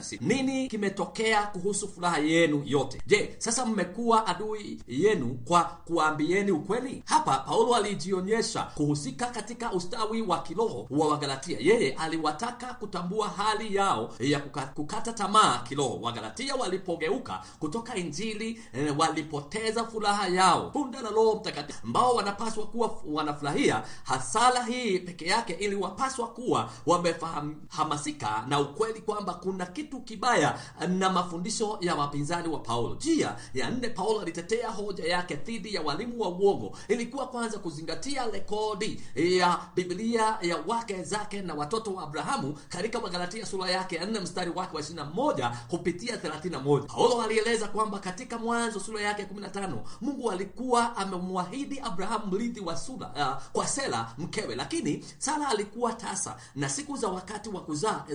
16. Nini kimetokea kuhusu furaha yenu yote? Je, sasa mmekuwa adui yenu kwa kuambieni ukweli? Hapa Paulo alijionyesha kuhusika katika ustawi wa kiroho wa Wagalatia. Yeye aliwataka kutambua hali yao ya kukata tamaa kiroho. Wagalatia walipogeuka kutoka Injili, walipoteza furaha yao. Tunda la Roho Mtakatifu ambao wanapaswa kuwa wanafurahia hasala hii peke yake, ili wapaswa kuwa wamehamasika na ukweli kwamba kuna kitu kibaya na mafundisho ya wapinzani wa Paulo. Njia ya 4, Paulo alitetea hoja yake dhidi ya walimu wa uongo. Ilikuwa kwanza kuzingatia rekodi ya Biblia ya wake zake na watoto wa Abrahamu katika Wagalatia sura yake 4 mstari wake wa 21 kupitia 31. Paulo alieleza kwamba katika Mwanzo sura yake 15 Mungu alikuwa amemwahidi Abrahamu mrithi wa kwa Sara mkewe, lakini Sara alikuwa tasa na siku za wakati wa kuzaa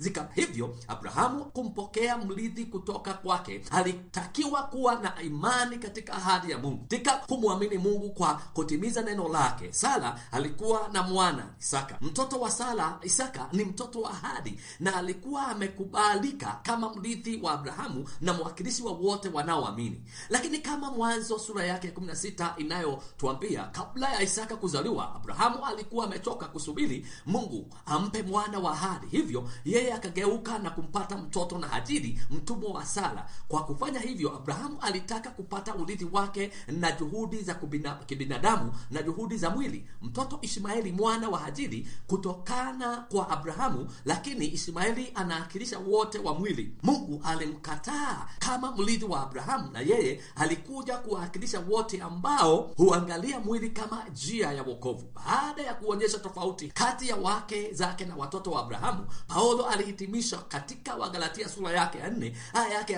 hivyo Abrahamu kumpokea mrithi kutoka kwake alitakiwa kuwa na imani katika ahadi ya Mungu, katika kumwamini Mungu kwa kutimiza neno lake. Sara alikuwa na mwana Isaka. Mtoto wa Sara, Isaka, ni mtoto wa ahadi na alikuwa amekubalika kama mrithi wa Abrahamu na mwakilishi wa wote wanaoamini. Lakini kama Mwanzo sura yake 16 inayotuambia, kabla ya Isaka kuzaliwa, Abrahamu alikuwa amechoka kusubiri Mungu ampe mwana wa ahadi. Hivyo yeye akageuka na kumpata mtoto na Hajiri, mtumwa wa Sara. Kwa kufanya hivyo, Abrahamu alitaka kupata urithi wake na juhudi za kibinadamu na juhudi za mwili. Mtoto Ishmaeli mwana wa Hajiri kutokana kwa Abrahamu, lakini Ishmaeli anawakilisha wote wa mwili. Mungu alimkataa kama mrithi wa Abrahamu, na yeye alikuja kuwakilisha wote ambao huangalia mwili kama njia ya wokovu. Baada ya kuonyesha tofauti kati ya wake zake na watoto wa Abrahamu, Paulo alihitimisha katika Wagalatia sura yake 4 aya yake ya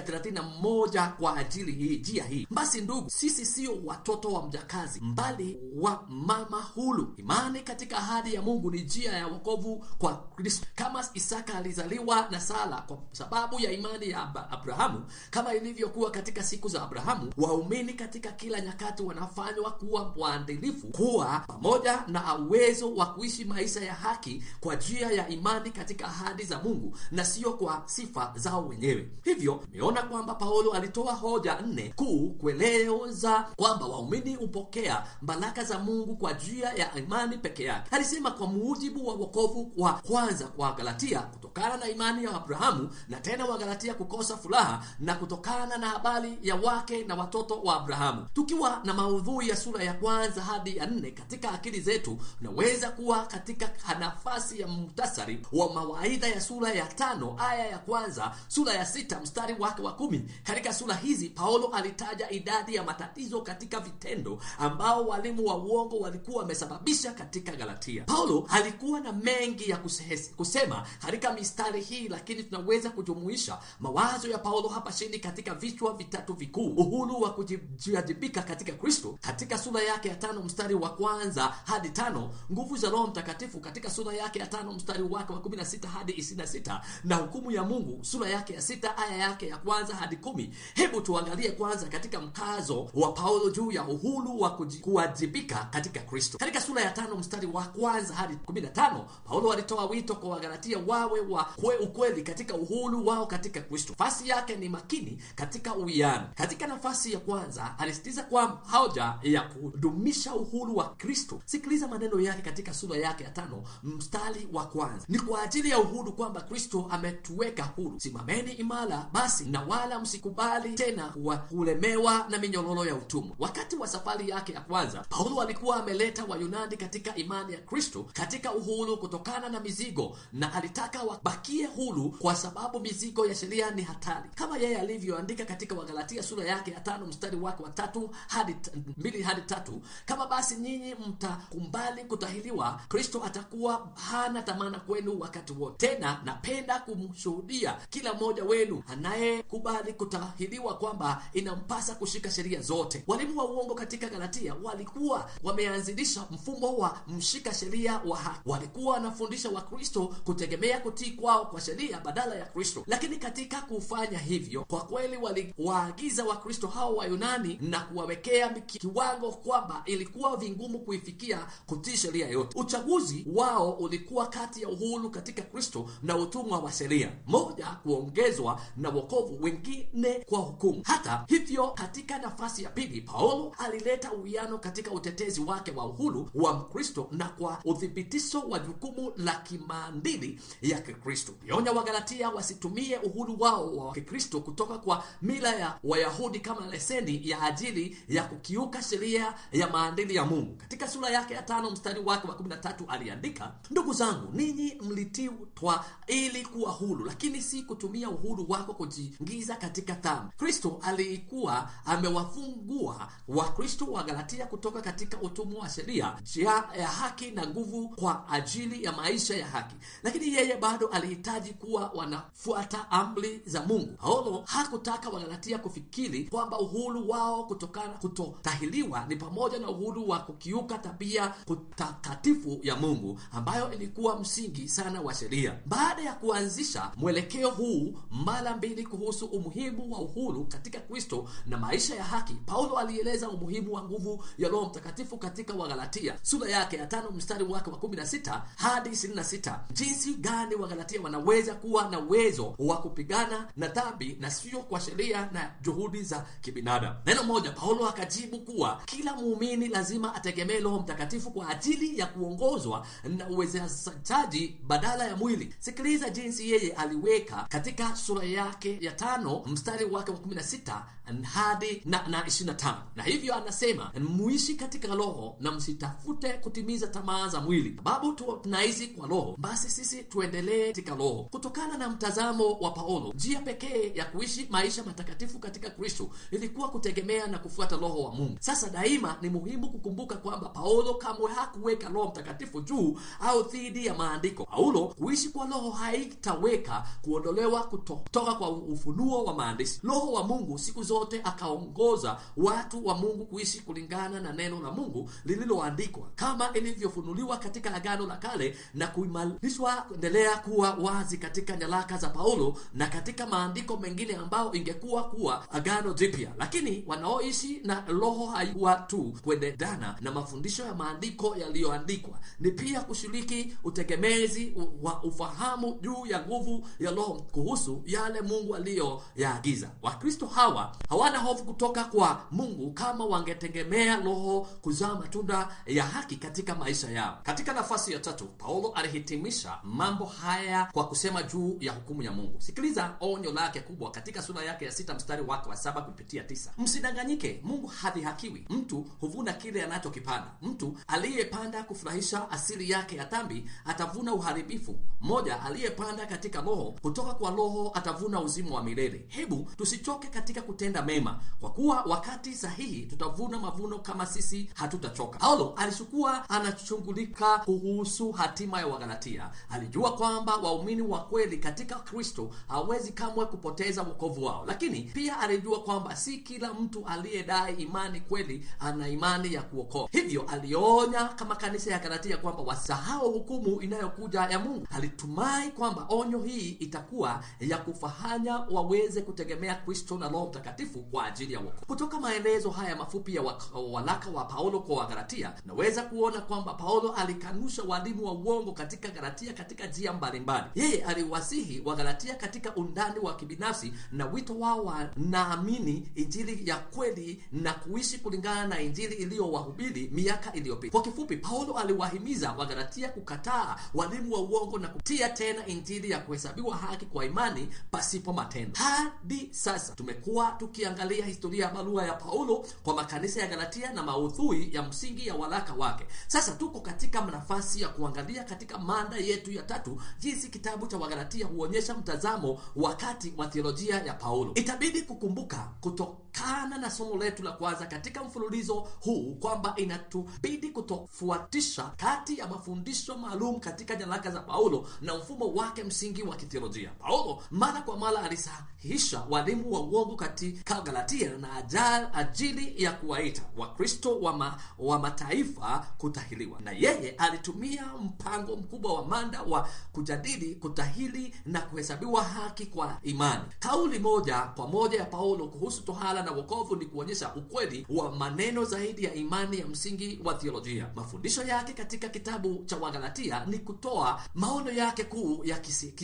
31 kwa ajili hii njia hii: basi ndugu, sisi sio watoto wa mjakazi, mbali wa mama huru. Imani katika ahadi ya Mungu ni njia ya wokovu kwa Kristo. Kama Isaka alizaliwa na Sara kwa sababu ya imani ya Abrahamu, kama ilivyokuwa katika siku za Abrahamu, waumini katika kila nyakati wanafanywa kuwa waadilifu, kuwa pamoja na uwezo wa kuishi maisha ya haki kwa njia ya imani katika ahadi za Mungu na sio kwa sifa zao wenyewe. Hivyo nimeona kwamba Paulo alitoa hoja 4 kuu kueleza kwamba waumini upokea baraka za Mungu kwa njia ya imani peke yake. Alisema kwa mujibu wa wokovu wa kwanza kwa Galatia, kutokana na imani ya Abrahamu, na tena wa Galatia kukosa furaha na kutokana na habari ya wake na watoto wa Abrahamu. Tukiwa na maudhui ya sura ya kwanza hadi ya 4 katika akili zetu, naweza kuwa katika nafasi ya muhtasari wa mawaidha ya sura ya 5 aya ya kwanza, sura ya 6 mstari wake wa 10. Katika sura hizi Paulo alitaja idadi ya matatizo katika vitendo ambao walimu wa uongo walikuwa wamesababisha katika Galatia. Paulo alikuwa na mengi ya kusema katika mistari hii, lakini tunaweza kujumuisha mawazo ya Paulo hapa chini katika vichwa vitatu vikuu: uhuru wa kujiajibika katika Kristo katika sura yake ya 5 mstari wa kwanza hadi 5, nguvu za Roho Mtakatifu katika sura yake ya 5 mstari wake wa 16 hadi 26, na hukumu ya Mungu sura yake ya 6 aya yake ya kwanza hadi 10. Hebu tuangalie kwanza katika mkazo wa Paulo juu ya uhuru wa kuwajibika katika Kristo. Katika sura ya 5 mstari wa kwanza hadi 15, Paulo alitoa wito kwa Wagalatia wawe wa ukweli katika uhuru wao katika Kristo. Nafasi yake ni makini katika uwiano. Katika nafasi ya kwanza alisitiza kwa hoja ya kudumisha uhuru wa Kristo. Sikiliza maneno yake katika sura yake ya 5 mstari wa kwanza: ni kwa ajili ya uhuru kwamba Kristo ametuweka huru. Simameni imara basi, na wala msikubali tena kulemewa na minyororo ya utumwa. Wakati wa safari yake ya kwanza, Paulo alikuwa ameleta Wayunani katika imani ya Kristo katika uhuru kutokana na mizigo, na alitaka wabakie huru kwa sababu mizigo ya sheria ni hatari, kama yeye alivyoandika katika Wagalatia sura yake ya 5 mstari wake wa 2 hadi 3: kama basi nyinyi mtakubali kutahiriwa, Kristo atakuwa hana dhamana kwenu wakati wote. Tena napenda kumshuhudia kila mmoja wenu anayekubali kutahiriwa kwamba inampasa kushika sheria zote. Walimu wa uongo katika Galatia walikuwa wameanzisha mfumo wa mshika sheria wa haki. Walikuwa wanafundisha Wakristo kutegemea kutii kwao kwa sheria badala ya Kristo, lakini katika kufanya hivyo, kwa kweli waliwaagiza Wakristo hao Wayunani na kuwawekea kiwango kwamba ilikuwa vingumu kuifikia kutii sheria yote. Uchaguzi wao ulikuwa kati ya uhuru katika Kristo na utumwa wa sheria. mmoja kuongezwa na wokovu, wengine kwa hukumu. Hata hivyo, katika nafasi ya pili, Paulo alileta uwiano katika utetezi wake wa uhuru wa Mkristo na kwa uthibitisho wa jukumu la kimaadili ya Kikristo. Alionya Wagalatia wasitumie uhuru wao wa Kikristo kutoka kwa mila ya Wayahudi kama leseni ya ajili ya kukiuka sheria ya maadili ya Mungu. Katika sura yake ya 5 mstari wake wa 13 aliandika, ndugu zangu, ninyi mlitiwa ili kuwa huru, lakini si kutumia uhuru wako kujiingiza katika dhambi. Kristo alikuwa amewafungua Wakristo wa Galatia kutoka katika utumwa wa sheria ya haki na nguvu kwa ajili ya maisha ya haki, lakini yeye bado alihitaji kuwa wanafuata amri za Mungu. Paulo hakutaka Wagalatia kufikiri kwamba uhuru wao kutotahiliwa ni pamoja na uhuru wa kukiuka tabia takatifu ya Mungu ambayo ilikuwa msingi sana wa sheria. Baada ya kuanzisha mwelekeo huu mara mbili kuhusu umuhimu wa uhuru katika Kristo na maisha ya haki, Paulo alieleza umuhimu wa nguvu ya Roho Mtakatifu katika Wagalatia sura yake ya 5 mstari wake wa 16 hadi 26. Jinsi gani Wagalatia wanaweza kuwa na uwezo wa kupigana na dhambi na sio kwa sheria na juhudi za kibinadamu. Neno moja, Paulo akajibu kuwa kila muumini lazima ategemee Roho Mtakatifu kwa ajili ya kuongozwa na uwezeshaji badala ya mwili. Sikiliza jinsi yeye aliweka katika sura yake ya 5 mstari wake wa 16 hadi na 25. Na hivyo anasema, muishi katika Roho na msitafute kutimiza tamaa za mwili, sababu tunaishi kwa Roho, basi sisi tuendelee katika Roho. Kutokana na mtazamo wa Paulo, njia pekee ya kuishi maisha matakatifu katika Kristo ilikuwa kutegemea na kufuata Roho wa Mungu. Sasa daima ni muhimu kukumbuka kwamba Paulo kamwe hakuweka Roho Mtakatifu juu au dhidi ya maandiko. Paulo kuishi kwa Roho haitaweka kuondolewa kutoka kwa ufunuo wa maandishi. Roho wa Mungu siku zote akaongoza watu wa Mungu kuishi kulingana na neno la Mungu lililoandikwa kama ilivyofunuliwa katika Agano la Kale na kuimarishwa kuendelea kuwa wazi katika nyaraka za Paulo na katika maandiko mengine ambao ingekuwa kuwa Agano Jipya. Lakini wanaoishi na Roho haikuwa tu kuendana na mafundisho ya maandiko yaliyoandikwa, ni pia kushiriki utegemezi wa ufahamu juu ya nguvu ya Roho kuhusu yale Mungu aliyoyaagiza. Wakristo hawana hofu kutoka kwa Mungu kama wangetegemea Roho kuzaa matunda ya haki katika maisha yao. Katika nafasi ya 3, Paulo alihitimisha mambo haya kwa kusema juu ya hukumu ya Mungu. Sikiliza onyo lake kubwa katika sura yake ya 6 mstari wake wa 7 kupitia 9. Msidanganyike, Mungu hadhihakiwi. Mtu huvuna kile anachokipanda. Mtu aliyepanda kufurahisha asili yake ya dhambi atavuna uharibifu. Mmoja aliyepanda katika Roho, kutoka kwa Roho atavuna uzima wa milele. Hebu tusichoke katika kutenda mema, kwa kuwa wakati sahihi tutavuna mavuno kama sisi hatutachoka. Paulo alikuwa anachungulika kuhusu hatima ya Wagalatia. Alijua kwamba waumini wa kweli katika Kristo hawezi kamwe kupoteza wokovu wao, lakini pia alijua kwamba si kila mtu aliyedai imani kweli ana imani ya kuokoa. Hivyo alionya kama kanisa ya Galatia kwamba wasahau hukumu inayokuja ya Mungu. Alitumai kwamba onyo hii itakuwa ya kufanya waweze kutegemea Kristo na Roho Mtakatifu kwa ajili ya wokovu. Kutoka maelezo haya mafupi ya walaka wa Paulo kwa Wagalatia, naweza kuona kwamba Paulo alikanusha walimu wa uongo katika Galatia katika njia mbalimbali. Yeye aliwasihi Wagalatia katika undani wa kibinafsi na wito wao naamini injili ya kweli na kuishi kulingana na injili iliyowahubiri miaka iliyopita. Kwa kifupi, Paulo aliwahimiza Wagalatia kukataa walimu wa uongo na kutia tena injili ya kuhesabiwa haki kwa imani pasipo matendo. Hadi sasa tumekuwa tukiangalia historia ya barua ya Paulo kwa makanisa ya Galatia na maudhui ya msingi ya walaka wake. Sasa tuko katika nafasi ya kuangalia katika mada yetu ya 3 jinsi kitabu cha Wagalatia huonyesha mtazamo wakati wa theolojia ya Paulo. Itabidi kukumbuka kutokana na somo letu la kwanza katika mfululizo huu kwamba inatubidi kutofuatisha kati ya mafundisho maalum katika nyaraka za Paulo na mfumo wake msingi wa kitheolojia. Paulo mara kwa mara alisahihisha walimu wa uongo katika Galatia na ajili ya kuwaita Wakristo wa mataifa kutahiliwa. Na yeye alitumia mpango mkubwa wa mada wa kujadili kutahili na kuhesabiwa haki kwa imani. Kauli moja kwa moja ya Paulo kuhusu tohara na wokovu ni kuonyesha ukweli wa maneno zaidi ya imani ya msingi wa theolojia. Mafundisho yake katika kitabu cha Wagalatia ni kutoa maono yake kuu ya kieskatolojia.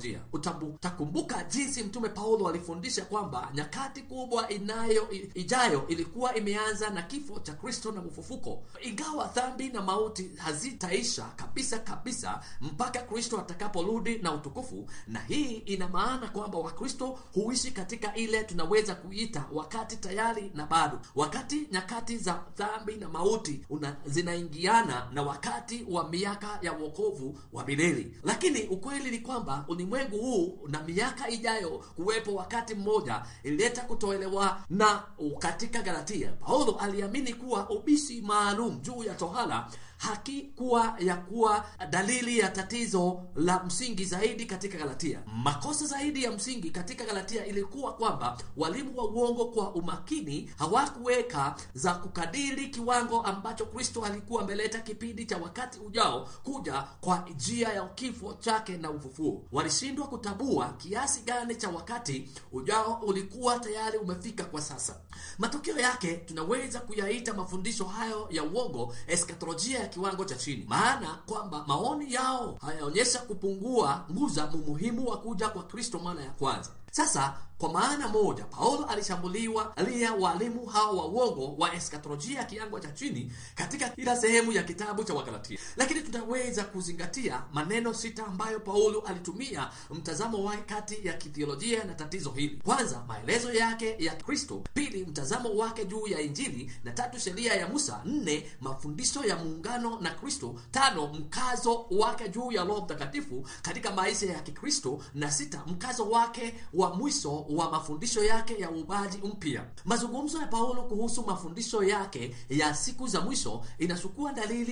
eskatolojia. Utakumbuka jinsi Mtume Paulo alifundisha kwamba nyakati kubwa ijayo ilikuwa imeanza na kifo cha Kristo na ufufuko. Ingawa dhambi na mauti hazitaisha kabisa mpaka Kristo atakaporudi na utukufu, na hii ina maana kwamba Wakristo huishi katika ile tunaweza kuita wakati tayari na bado. Wakati nyakati za dhambi na mauti zinaingiana na wakati wa miaka ya wokovu wa milele. Lakini ukweli ni kwamba ulimwengu huu na miaka ijayo kuwepo wakati mmoja ilileta kutoelewa. Na katika Galatia, Paulo aliamini kuwa ubishi maalum juu ya tohara hakikuwa ya kuwa dalili ya tatizo la msingi zaidi katika Galatia. Makosa zaidi ya msingi katika Galatia ilikuwa kwamba walimu wa uongo kwa umakini hawakuweka za kukadiri kiwango ambacho Kristo alikuwa ameleta kipindi cha wakati ujao kuja kwa njia ya kifo chake na ufufuo. Walishindwa kutabua kiasi gani cha wakati ujao ulikuwa tayari umefika kwa sasa. Matokeo yake tunaweza kuyaita mafundisho hayo ya uongo eskatolojia ya kiwango cha chini, maana kwamba maoni yao hayaonyesha kupungua nguza umuhimu wa kuja kwa Kristo mara ya kwanza. Sasa kwa maana moja, Paulo alishambuliwa walimu hao wa uongo wa eskatolojia ya kiwango cha chini katika kila sehemu ya kitabu cha Wagalatia. Lakini tunaweza kuzingatia maneno sita ambayo Paulo alitumia mtazamo wake kati ya kitheolojia na tatizo hili. Kwanza, maelezo yake ya Kristo; pili, mtazamo wake juu ya Injili; na tatu, sheria ya Musa; nne, mafundisho ya muungano na Kristo; tano, mkazo wake juu ya Roho Mtakatifu katika maisha ya Kikristo; na sita, mkazo wake wa mwisho wa mafundisho yake ya uumbaji mpya. Mazungumzo ya Paulo kuhusu mafundisho yake ya siku za mwisho inachukua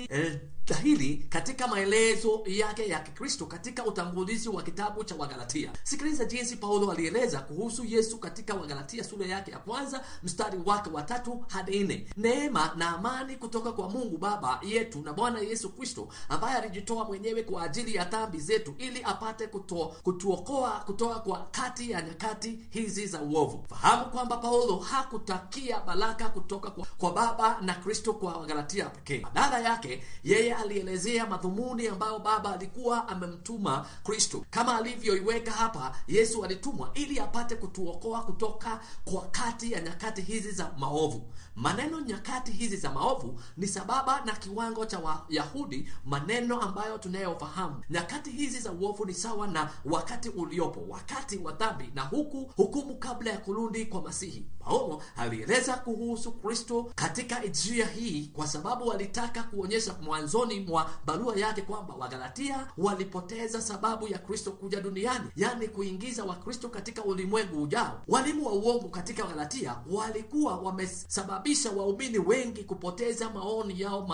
dhahiri katika maelezo yake ya Kikristo katika utangulizi wa kitabu cha Wagalatia. Sikiliza jinsi Paulo alieleza kuhusu Yesu katika Wagalatia sura yake ya kwanza mstari wake wa 3 hadi 4. Neema na amani kutoka kwa Mungu Baba yetu na Bwana Yesu Kristo, ambaye alijitoa mwenyewe kwa ajili ya dhambi zetu ili apate kutuokoa kutoka kwa kati ya nyakati hizi za uovu. Fahamu kwamba Paulo hakutakia baraka kutoka kwa Baba na Kristo kwa Wagalatia pekee. Badala yake yeye alielezea madhumuni ambayo Baba alikuwa amemtuma Kristo. Kama alivyoiweka hapa, Yesu alitumwa ili apate kutuokoa kutoka kwa kati ya nyakati hizi za maovu. Maneno nyakati hizi za maovu ni sababa na kiwango cha Wayahudi, maneno ambayo tunayofahamu. Nyakati hizi za uovu ni sawa na wakati uliopo, wakati wa dhambi na hukumu kabla ya kurudi kwa Masihi. Paulo alieleza kuhusu Kristo katika njia hii kwa sababu alitaka kuonyesha mwanzoni mwa barua yake kwamba Wagalatia walipoteza sababu ya Kristo kuja duniani, yani kuingiza Wakristo katika ulimwengu ujao. Walimu wa uongo katika Wagalatia walikuwa wamesababisha waumini wengi kupoteza maoni yao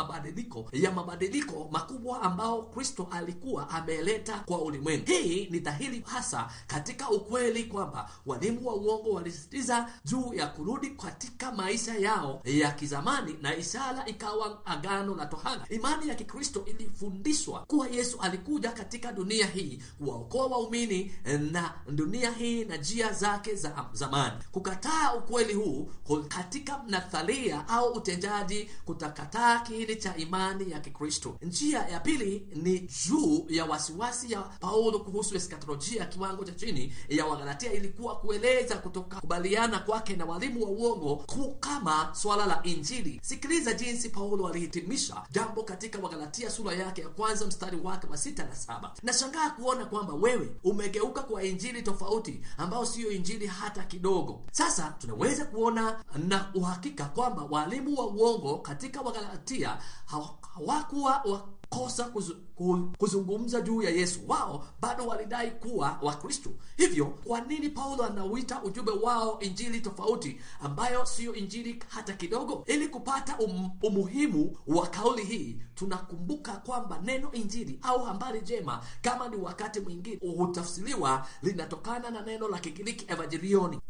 mabadiliko makubwa ambao Kristo alikuwa ameleta kwa ulimwengu. Hii ni dhahiri hasa katika ukweli kwamba walimu wa uongo walisitiza juu ya kurudi katika maisha yao ya kizamani, na ishara ikawa agano la tohara. Imani ya Kikristo ilifundishwa kuwa Yesu alikuja katika dunia hii kuwaokoa waumini na dunia hii na njia zake za zamani. Kukataa ukweli huu katika nadharia au utendaji kutakataa kiini cha imani ya Kikristo. Njia ya pili ni juu ya wasiwasi ya Paulo kuhusu eskatolojia kiwango cha chini ya Wagalatia ilikuwa kueleza kutoka kubaliana kwake na walimu wa uongo kama swala la Injili. Sikiliza jinsi Paulo alihitimisha jambo katika Wagalatia sura yake ya kwanza mstari wake wa 6 na 7. Nashangaa kuona kwamba wewe umegeuka kwa injili tofauti ambao sio injili hata kidogo. Sasa tunaweza kuona na uhakika kwamba walimu wa uongo katika Wagalatia hawakuwa kosa kuzungumza juu ya Yesu. Wao bado walidai kuwa Wakristo. Hivyo kwa nini Paulo anauita ujumbe wao injili tofauti ambayo sio injili hata kidogo? Ili kupata umuhimu wa kauli hii, tunakumbuka kwamba neno injili au habari njema kama ni wakati mwingine hutafsiriwa linatokana na neno la Kigiriki evangelioni,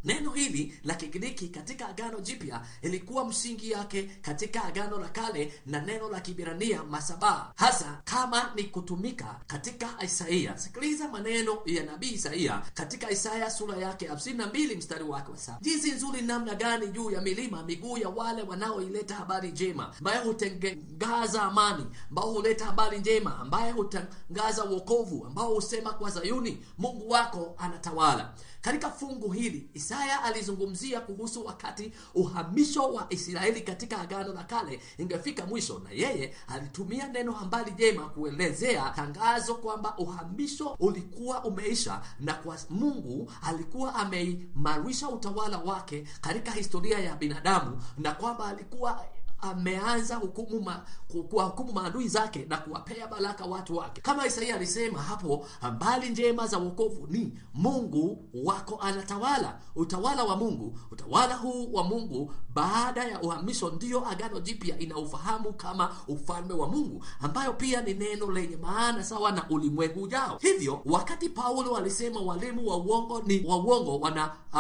Neno hili la Kigiriki katika Agano Jipya ilikuwa msingi yake katika Agano la Kale na neno la Kiebrania masabah, hasa kama ni kutumika katika Isaia. Sikiliza maneno ya nabii Isaia katika Isaya sura yake 52 mstari wake wa 7. Jinsi nzuri namna gani juu ya milima miguu ya wale wanaoileta habari njema, ambaye hutangaza amani, ambao huleta habari njema, ambaye hutangaza wokovu, ambao husema kwa Sayuni, Mungu wako anatawala. Katika fungu hili Isaya alizungumzia kuhusu wakati uhamisho wa Israeli katika Agano la Kale ingefika mwisho, na yeye alitumia neno habari njema kuelezea tangazo kwamba uhamisho ulikuwa umeisha na kwa Mungu alikuwa ameimarisha utawala wake katika historia ya binadamu, na kwamba alikuwa ameanza kuwahukumu maadui zake na kuwapea baraka watu wake. Kama Isaia alisema hapo, habari njema za wokovu ni Mungu wako anatawala. Utawala wa Mungu, utawala huu wa Mungu baada ya uhamisho ndio Agano Jipya inaufahamu kama ufalme wa Mungu, ambayo pia ni neno lenye maana sawa na ulimwengu ujao. Hivyo wakati Paulo alisema walimu wa uongo ni wa uongo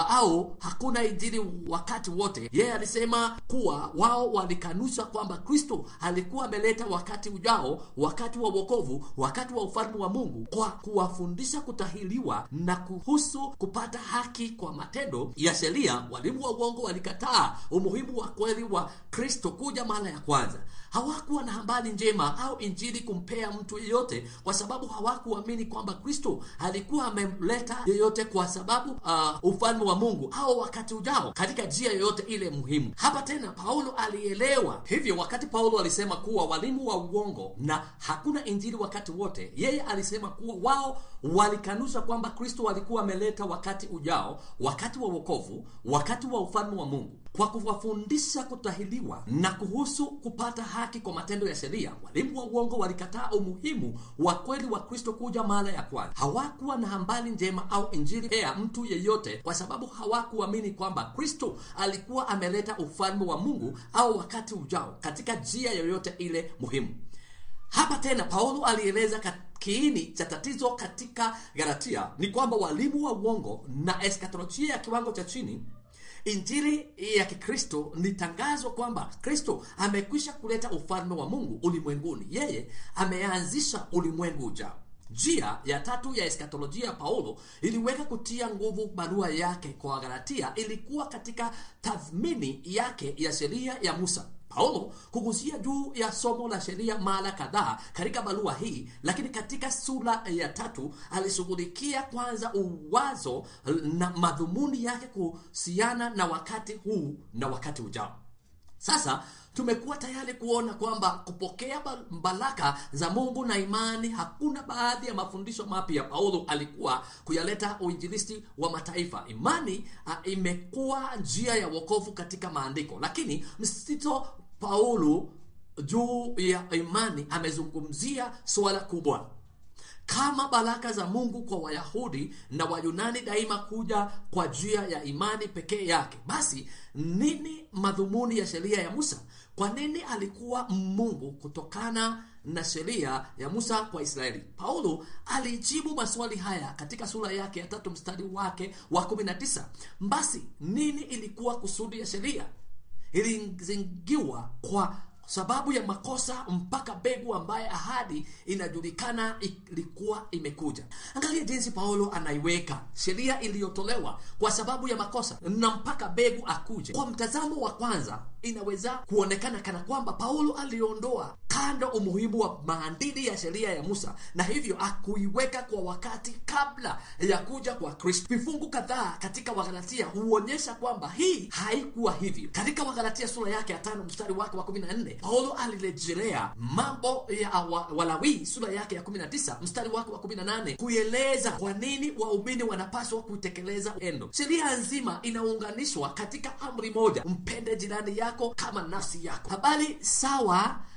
au hakuna injili wakati wote, yeye alisema kuwa wao walikanusha kwamba Kristo alikuwa ameleta wakati ujao, wakati wa wokovu, wakati wa ufalme wa Mungu, kwa kuwafundisha kutahiriwa na kuhusu kupata haki kwa matendo ya sheria. Walimu wa uongo walikataa umuhimu wa kweli wa Kristo kuja mara ya kwanza. Hawakuwa na habari njema au injili kumpea mtu yeyote, kwa sababu hawakuamini kwamba Kristo alikuwa ameleta yeyote kwa sababu ufalme wa Mungu au wakati ujao katika njia yoyote ile muhimu. Hapa tena Paulo alielewa. Hivyo wakati Paulo alisema kuwa walimu wa uongo na hakuna injili wakati wote, yeye alisema kuwa wao walikanusha kwamba Kristo alikuwa ameleta wakati ujao, wakati wa wokovu, wakati wa ufalme wa Mungu, kwa kuwafundisha kutahiriwa na kuhusu kupata haki kwa matendo ya sheria. Walimu wa uongo walikataa umuhimu wa kweli wa Kristo kuja mara ya kwanza. Hawakuwa na habari njema au injili ya mtu yeyote, kwa sababu hawakuamini kwamba Kristo alikuwa ameleta ufalme wa Mungu au wakati ujao katika njia yoyote ile muhimu. Hapa tena Paulo alieleza kiini cha tatizo katika Galatia ni kwamba walimu wa uongo na eskatolojia ya kiwango cha chini. Injili ya Kikristo ni tangazo kwamba Kristo amekwisha kuleta ufalme wa Mungu ulimwenguni. Yeye ameanzisha ulimwengu ujao. Njia ya tatu ya eskatolojia ya Paulo iliweka kutia nguvu barua yake kwa Galatia ilikuwa katika tathmini yake ya sheria ya Musa. Paulo kugusia juu ya somo la sheria mara kadhaa katika barua hii, lakini katika sura ya 3 alishughulikia kwanza uwazo na madhumuni yake kuhusiana na wakati huu na wakati ujao. Sasa tumekuwa tayari kuona kwamba kupokea baraka za Mungu na imani, hakuna baadhi ya mafundisho mapya Paulo alikuwa kuyaleta uinjilisti wa mataifa. Imani imekuwa njia ya wokovu katika maandiko, lakini msisitizo Paulo juu ya imani amezungumzia swala kubwa kama baraka za Mungu kwa Wayahudi na Wayunani daima kuja kwa njia ya imani pekee yake. Basi nini madhumuni ya sheria ya Musa? Kwa nini alikuwa Mungu kutokana na sheria ya Musa kwa Israeli? Paulo alijibu maswali haya katika sura yake ya 3 mstari wake wa 19. Basi nini ilikuwa kusudi ya sheria? Ilizingiwa kwa sababu ya makosa mpaka mbegu ambaye ahadi inajulikana ilikuwa imekuja. Angalia jinsi Paulo anaiweka sheria iliyotolewa kwa sababu ya makosa na mpaka mbegu akuje. Kwa mtazamo wa kwanza inaweza kuonekana kana kwamba Paulo aliondoa kando umuhimu wa maandili ya sheria ya Musa na hivyo akuiweka kwa wakati kabla ya kuja kwa Kristo. Vifungu kadhaa katika Wagalatia huonyesha kwamba hii haikuwa hivyo. Katika Wagalatia sura yake ya 5 mstari wake wa 14, Paulo alirejelea mambo ya Walawi sura yake ya 19 mstari wake wa 18 kueleza kwa nini waumini wanapaswa kutekeleza endo. Sheria nzima inaunganishwa katika amri moja: mpende jirani yako kama nafsi yako. Habari sawa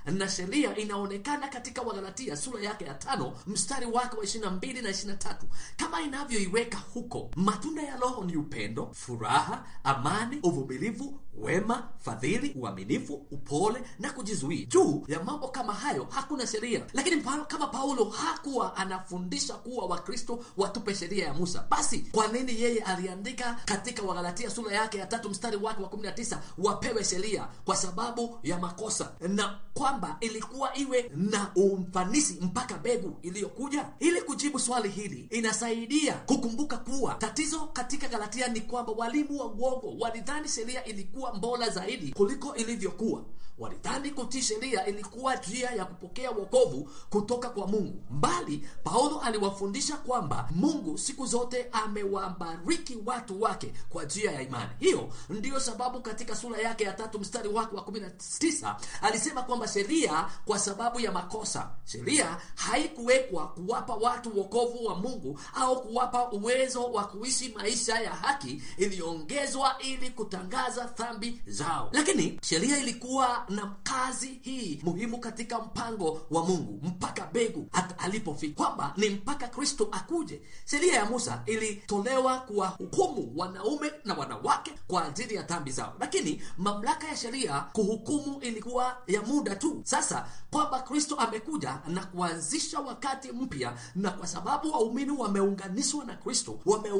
na sheria inaonekana katika Wagalatia sura yake ya 5 mstari wake wa 22 na 23 kama inavyoiweka huko: matunda ya Roho ni upendo, furaha, amani, uvumilivu, wema, fadhili, uaminifu, upole na kujizuia. Juu ya mambo kama hayo hakuna sheria. Lakini kama Paulo hakuwa anafundisha kuwa Wakristo watupe sheria ya Musa, basi kwa nini yeye aliandika katika Wagalatia sura yake ya 3 mstari wake wa 19 wapewe sheria? Kwa sababu ya makosa, na kwamba ilikuwa iwe na umfanisi mpaka mbegu iliyokuja. Ili kujibu swali hili, inasaidia kukumbuka kuwa tatizo katika Galatia ni kwamba walimu wa uongo walidhani sheria ilikuwa bora zaidi kuliko ilivyokuwa. Walidhani kutii sheria ilikuwa njia ya kupokea wokovu kutoka kwa Mungu. Mbali, Paulo aliwafundisha kwamba Mungu siku zote amewabariki watu wake kwa njia ya imani. Hiyo ndiyo sababu katika sura yake ya 3 mstari wake wa 19 alisema kwamba sheria kwa sababu ya makosa. Sheria haikuwekwa kuwapa watu wokovu wa Mungu au kuwapa uwezo wa kuishi maisha ya haki, iliongezwa ili kutangaza dhambi zao. Lakini sheria ilikuwa na kazi hii muhimu katika mpango wa Mungu mpaka mbegu alipofika, kwamba ni mpaka Kristo akuje. Sheria ya Musa ilitolewa kuwahukumu wanaume na wanawake kwa ajili ya dhambi zao, lakini mamlaka ya sheria kuhukumu ilikuwa ya muda tu. Sasa kwamba Kristo amekuja na kuanzisha wakati mpya, na kwa sababu waumini wameunganishwa na Kristo,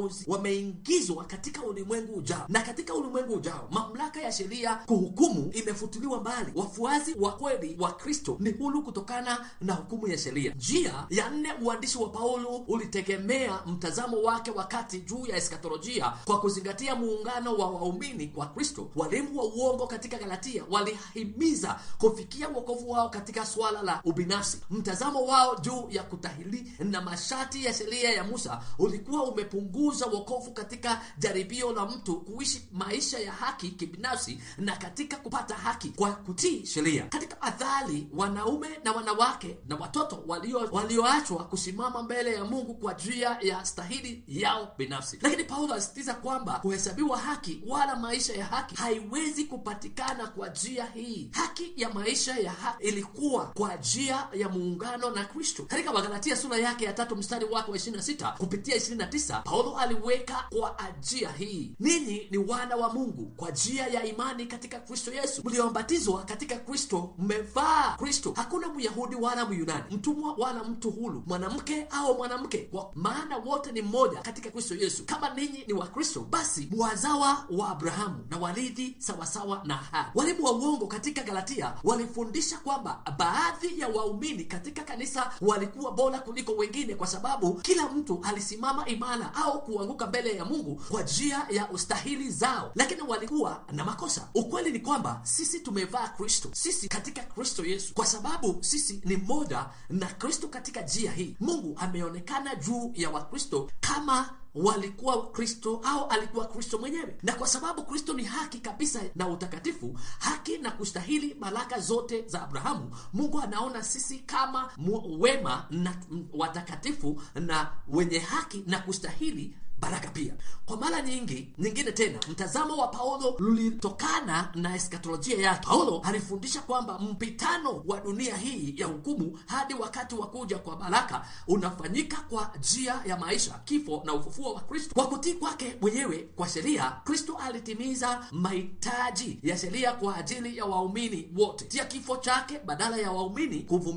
wameingizwa katika ulimwengu ujao, na katika ulimwengu ujao mamlaka ya sheria kuhukumu imefutiliwa mbali. Wafuasi wa kweli wa Kristo ni huru kutokana na hukumu ya sheria. Njia ya 4, uandishi wa Paulo ulitegemea mtazamo wake wakati juu ya eskatolojia kwa kuzingatia muungano wa waumini kwa Kristo. Walimu wa uongo katika Galatia walihimiza kufikia wokovu wao katika swala la ubinafsi. Mtazamo wao juu ya kutahiri na masharti ya sheria ya Musa ulikuwa umepunguza wokovu katika jaribio la mtu kuishi maisha ya haki kibinafsi na katika kupata haki kwa kutii sheria. Katika adhali, wanaume na wanawake na watoto walioachwa kusimama mbele ya Mungu kwa njia ya stahili yao binafsi. Lakini Paulo alisisitiza kwamba kuhesabiwa haki wala maisha ya haki haiwezi kupatikana kwa njia hii. Haki ya maisha ya haki ilikuwa kwa njia ya muungano na Kristo. Katika Wagalatia sura yake ya 3 mstari wake wa 26 kupitia 29, Paulo aliweka kwa njia hii: ninyi ni wana wa Mungu kwa njia ya imani katika Kristo Yesu. Mliobatizwa katika Kristo, mmevaa Kristo. Hakuna Myahudi wala Myunani, mtumwa wala mtu huru, mwanamke au mwanamke, kwa maana wote ni mmoja katika Kristo Yesu. Kama ninyi ni wa Kristo, basi wazawa wa Abrahamu na warithi sawasawa na ahadi. Walimu wa uongo katika Galatia walifundisha kwamba baadhi ya waumini katika kanisa walikuwa bora kuliko wengine kwa sababu kila mtu alisimama imara au kuanguka mbele ya Mungu kwa njia ya ustahili zao, lakini walikuwa na makosa. Ukweli ni kwamba sisi tumevaa Kristo, sisi katika Kristo Yesu, kwa sababu sisi ni mmoja na Kristo. Katika njia hii Mungu ameonekana juu ya Wakristo kama walikuwa Kristo au alikuwa Kristo mwenyewe. Na kwa sababu Kristo ni haki kabisa na utakatifu, haki na kustahili baraka zote za Abrahamu, Mungu anaona sisi kama wema na watakatifu na wenye haki na kustahili baraka pia. Kwa mara nyingine tena, mtazamo wa Paulo ulitokana na eskatolojia yake. Paulo alifundisha kwamba mpitano wa dunia hii ya hukumu hadi wakati wa kuja kwa baraka unafanyika kwa njia ya maisha, kifo na ufufuo wa Kristo. Kwa kutii kwake mwenyewe kwa sheria, Kristo alitimiza mahitaji ya sheria kwa ajili ya waumini wote. Tia kifo chake badala ya waumini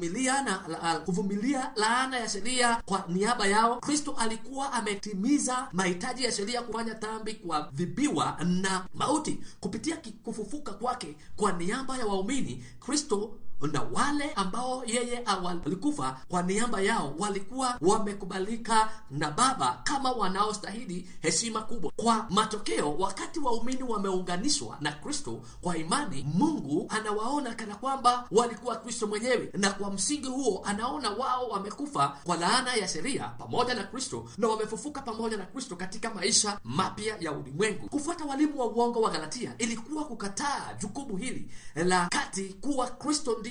kuvumilia laana ya sheria kwa niaba yao, Kristo alikuwa ametimiza mahitaji ya sheria kufanya dhambi kwa vibiwa na mauti. Kupitia kufufuka kwake kwa niaba ya waumini, Kristo na wale ambao yeye alikufa kwa niaba yao walikuwa wamekubalika na Baba kama wanaostahili heshima kubwa. Kwa matokeo, wakati waumini wameunganishwa na Kristo kwa imani, Mungu anawaona kana kwamba walikuwa Kristo mwenyewe, na kwa msingi huo anaona wao wamekufa kwa laana ya sheria pamoja na Kristo na wamefufuka pamoja na Kristo katika maisha mapya ya ulimwengu. Kufuata walimu wa uongo wa Galatia ilikuwa kukataa jukumu hili la kati kuwa Kristo ndiye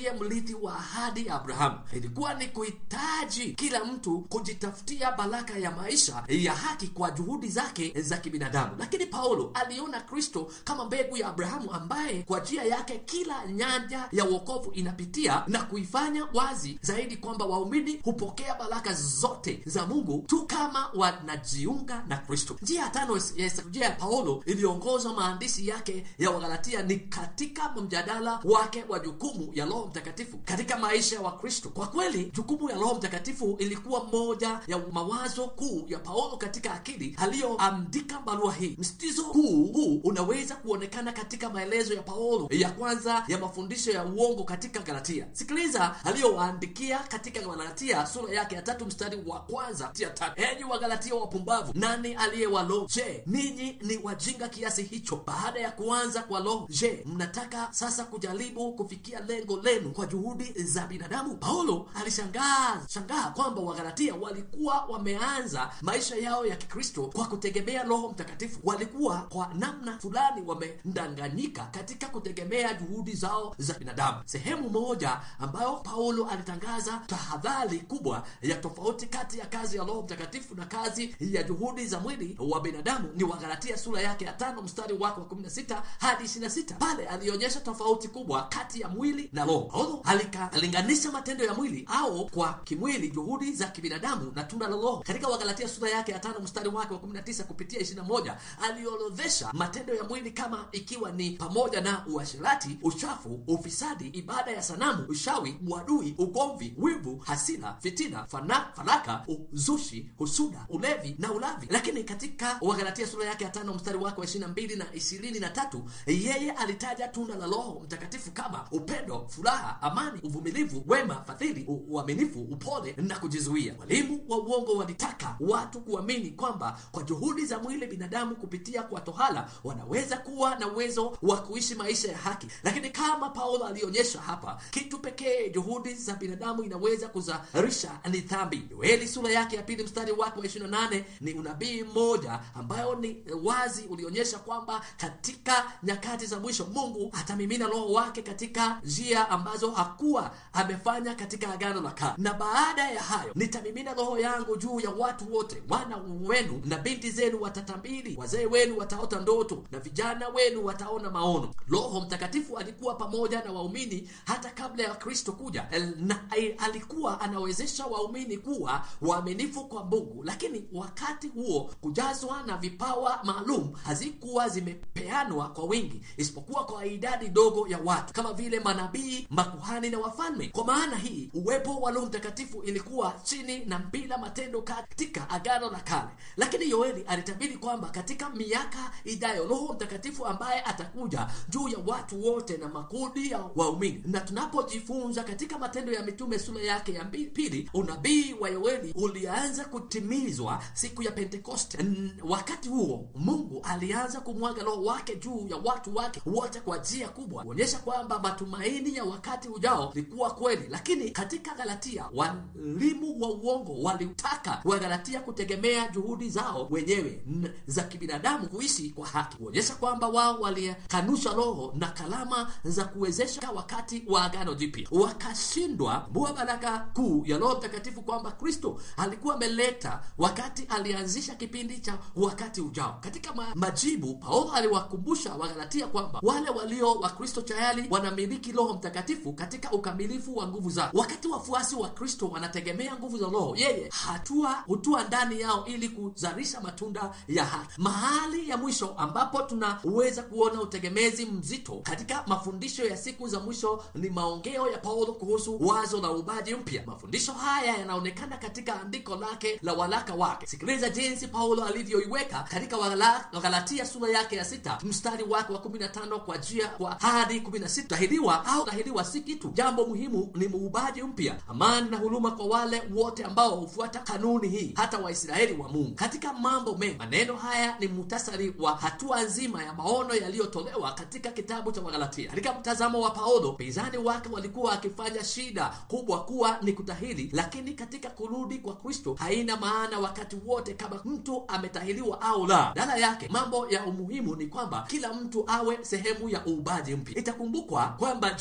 ndiye mrithi wa ahadi ya Abrahamu. Ilikuwa ni kuhitaji kila mtu kujitafutia baraka ya maisha ya haki kwa juhudi zake za kibinadamu. Lakini Paulo aliona Kristo kama mbegu ya Abrahamu ambaye kwa njia yake kila nyanja ya wokovu inapitia, na kuifanya wazi zaidi kwamba waumini hupokea baraka zote za Mungu tu kama wanajiunga na Kristo. Njia tano ya Paulo iliongoza maandishi yake ya Wagalatia ni katika mjadala wake wa jukumu ya Roho Mtakatifu katika maisha wa Kristo. Kwa kweli, jukumu ya Roho Mtakatifu ilikuwa moja ya mawazo kuu ya Paulo katika akili aliyoandika barua hii. Msitizo huu unaweza kuonekana katika maelezo ya Paulo ya kwanza ya mafundisho ya uongo katika Galatia. Sikiliza aliyowaandikia katika Galatia sura yake ya 3 mstari wa kwanza ya 3. Enyi Wagalatia wapumbavu, nani aliyewa Roho? Je, ninyi ni wajinga kiasi hicho? Baada ya kuanza kwa Roho, je, mnataka sasa kujaribu kufikia lengo lenu kwa juhudi za binadamu? Paulo alishangaa kwamba Wagalatia walikuwa wameanza maisha yao ya Kikristo kwa kutegemea Roho Mtakatifu. Walikuwa kwa namna fulani wamedanganyika katika kutegemea juhudi zao za binadamu. Sehemu moja ambayo Paulo alitangaza tahadhari kubwa ya tofauti kati ya kazi ya Roho Mtakatifu na kazi ya juhudi za mwili wa binadamu ni Wagalatia sura yake ya 5 mstari wake wa 16 hadi 26. Pale alionyesha tofauti kubwa kati ya mwili na roho. Paulo alinganisha matendo ya mwili au kwa kimwili juhudi za kibinadamu na tunda la Roho. Katika Wagalatia sura yake ya 5 mstari wake wa 19 kupitia 21 aliorodhesha matendo ya mwili kama ikiwa ni pamoja na uasherati, uchafu, ufisadi, ibada ya sanamu, ushawi, uadui, ugomvi, wivu, hasira, fitina, faraka, uzushi, husuda, ulevi na ulavi. Lakini katika Wagalatia sura yake ya 5 mstari wake wa 22 na 23 yeye alitaja tunda la Roho Mtakatifu kama upendo, furaha, amani, uvumilivu, wema, fadhili, uaminifu, upole na kujizuia. Walimu wa uongo walitaka watu kuamini kwamba kwa juhudi za mwili binadamu kupitia kwa tohala wanaweza kuwa na uwezo wa kuishi maisha ya haki. Lakini kama Paulo alionyesha hapa, kitu pekee juhudi za binadamu inaweza kuzalisha ni dhambi. Yoeli sura yake ya 2 mstari wake wa 28 ni unabii mmoja ambayo ni wazi ulionyesha kwamba katika nyakati za mwisho Mungu atamimina Roho wake katika njia ambazo hakuwa amefanya katika Agano la Kale. Na baada ya hayo nitamimina Roho yangu juu ya watu wote, wana wenu na binti zenu watatabiri, wazee wenu wataota ndoto na vijana wenu wataona maono. Roho Mtakatifu alikuwa pamoja na waumini hata kabla ya Kristo kuja, na alikuwa anawezesha waumini kuwa waaminifu kwa Mungu. Lakini wakati huo kujazwa na vipawa maalum hazikuwa zimepeanwa kwa wingi, isipokuwa kwa idadi dogo ya watu kama vile manabii, makuhani na wafalme. Kwa maana hii uwepo wa Roho Mtakatifu ilikuwa chini na bila matendo katika Agano la Kale. Lakini Yoeli alitabiri kwamba katika miaka ijayo Roho Mtakatifu ambaye atakuja juu ya watu wote na makundi ya waumini. Na tunapojifunza katika Matendo ya Mitume sura yake ya 2, unabii wa Yoeli ulianza kutimizwa siku ya Pentekoste. Wakati huo Mungu alianza kumwaga Roho wake juu ya watu wake wote kwa njia kubwa, kuonyesha kwamba matumaini ya wakati ujao likuwa kweli. Lakini katika Galatia walimu wa uongo walitaka Wagalatia kutegemea juhudi zao wenyewe za kibinadamu kuishi kwa haki, kuonyesha kwamba wao walikanusha Roho na kalama za kuwezesha wakati wa Agano Jipya. Wakashindwa bua baraka kuu ya Roho Mtakatifu kwamba Kristo alikuwa ameleta wakati alianzisha kipindi cha wakati ujao. Katika majibu Paulo aliwakumbusha Wagalatia kwamba wale walio wa Kristo tayari wanamiliki Roho Mtakatifu katika ukamilifu wa nguvu zake. Wakati wafuasi wa Kristo wanategemea nguvu za Roho, yeye hutua ndani yao ili kuzalisha matunda ya haki. Mahali ya mwisho ambapo tunaweza kuona utegemezi mzito katika mafundisho ya siku za mwisho ni maongeo ya Paulo kuhusu wazo la uumbaji mpya. Mafundisho haya yanaonekana katika andiko lake la waraka wake. Sikiliza jinsi Paulo alivyoiweka katika Wagalatia sura yake ya 6 mstari wake wa 15 kwa njia kwa hadi 16. Tahiriwa si kitu. Jambo muhimu ni uumbaji mpya, amani na huruma kwa wale wote ambao hufuata kanuni hii, hata Waisraeli wa Mungu. Katika mambo mengi, maneno haya ni muhtasari wa hatua nzima ya maono yaliyotolewa katika kitabu cha Wagalatia. Katika mtazamo wa Paulo, pinzani wake walikuwa wakifanya shida kubwa kuwa ni kutahiri, lakini katika kurudi kwa Kristo haina maana wakati wote kama mtu ametahiriwa au la. Badala yake mambo ya umuhimu ni kwamba kila mtu awe sehemu ya uumbaji mpya. Itakumbukwa kwamba njia moja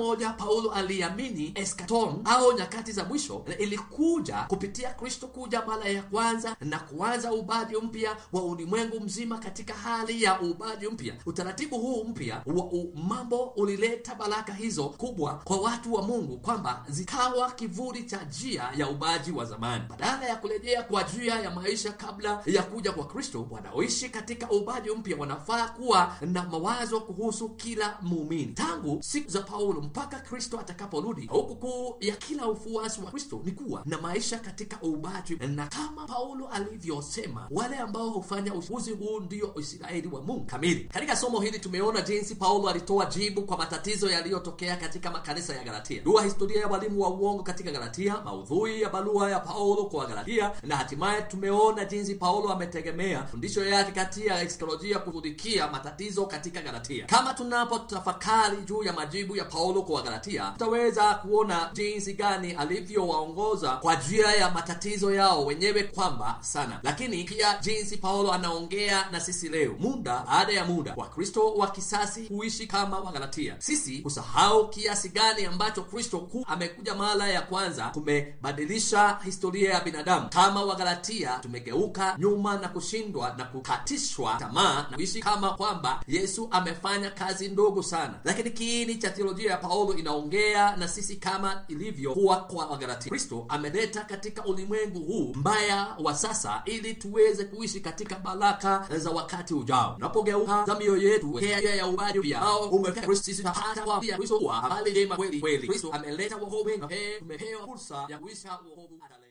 moja Paulo aliamini eschaton au nyakati za mwisho ilikuja kupitia Kristo kuja mara ya kwanza na kuanza uumbaji mpya wa ulimwengu mzima katika hali ya uumbaji mpya. Utaratibu huu mpya mambo ulileta baraka hizo kubwa kwa watu wa Mungu kwamba zikawa kivuli cha njia ya uumbaji wa zamani. Badala ya kurejea kwa njia ya maisha kabla ya kuja kwa Kristo, wanaoishi katika uumbaji mpya wanafaa kuwa na mawazo kuhusu kila muumini tangu siku za Paulo mpaka Kristo atakaporudi. Huku kuu ya kila ufuasi wa Kristo ni kuwa na maisha katika uumbaji, na kama Paulo alivyosema, wale ambao hufanya ufufuzi huu ndio Israeli wa Mungu kamili. Katika somo hili tumeona jinsi Paulo alitoa jibu kwa matatizo yaliyotokea katika makanisa ya Galatia, dua historia ya walimu wa uongo katika Galatia, maudhui ya barua ya Paulo kwa Galatia, na hatimaye tumeona jinsi Paulo ametegemea fundisho yake katika eschatolojia kushughulikia matatizo katika Galatia. Kama tunapotafakari juu ya majibu ya Paulo kwa Galatia, tutaweza kuona jinsi gani alivyowaongoza kwa njia ya matatizo yao wenyewe kwamba sana, lakini pia jinsi Paulo anaongea na sisi leo, muda baada ya muda. Wa Kristo wa kisasi huishi kama wa Galatia. Sisi kusahau kiasi gani ambacho Kristo amekuja mara ya kwanza kumebadilisha historia ya binadamu. Kama wa Galatia tumegeuka nyuma na kushindwa na kukatishwa tamaa na kuishi kama kwamba Yesu amefanya kazi ndogo sana. Lakini kiini cha teolojia ya Paulo inaongea na sisi kama ilivyokuwa kwa Wagalatia. Kristo ameleta katika ulimwengu huu mbaya wa sasa ili tuweze kuishi katika baraka za wakati ujao. Unapogeuka za mioyo yetu kwa ya uumbaji pia au umefika Kristo, sisi tunapata kwa pia Kristo kwa habari njema kweli. Kristo ameleta wokovu na tumepewa fursa ya kuishi wokovu.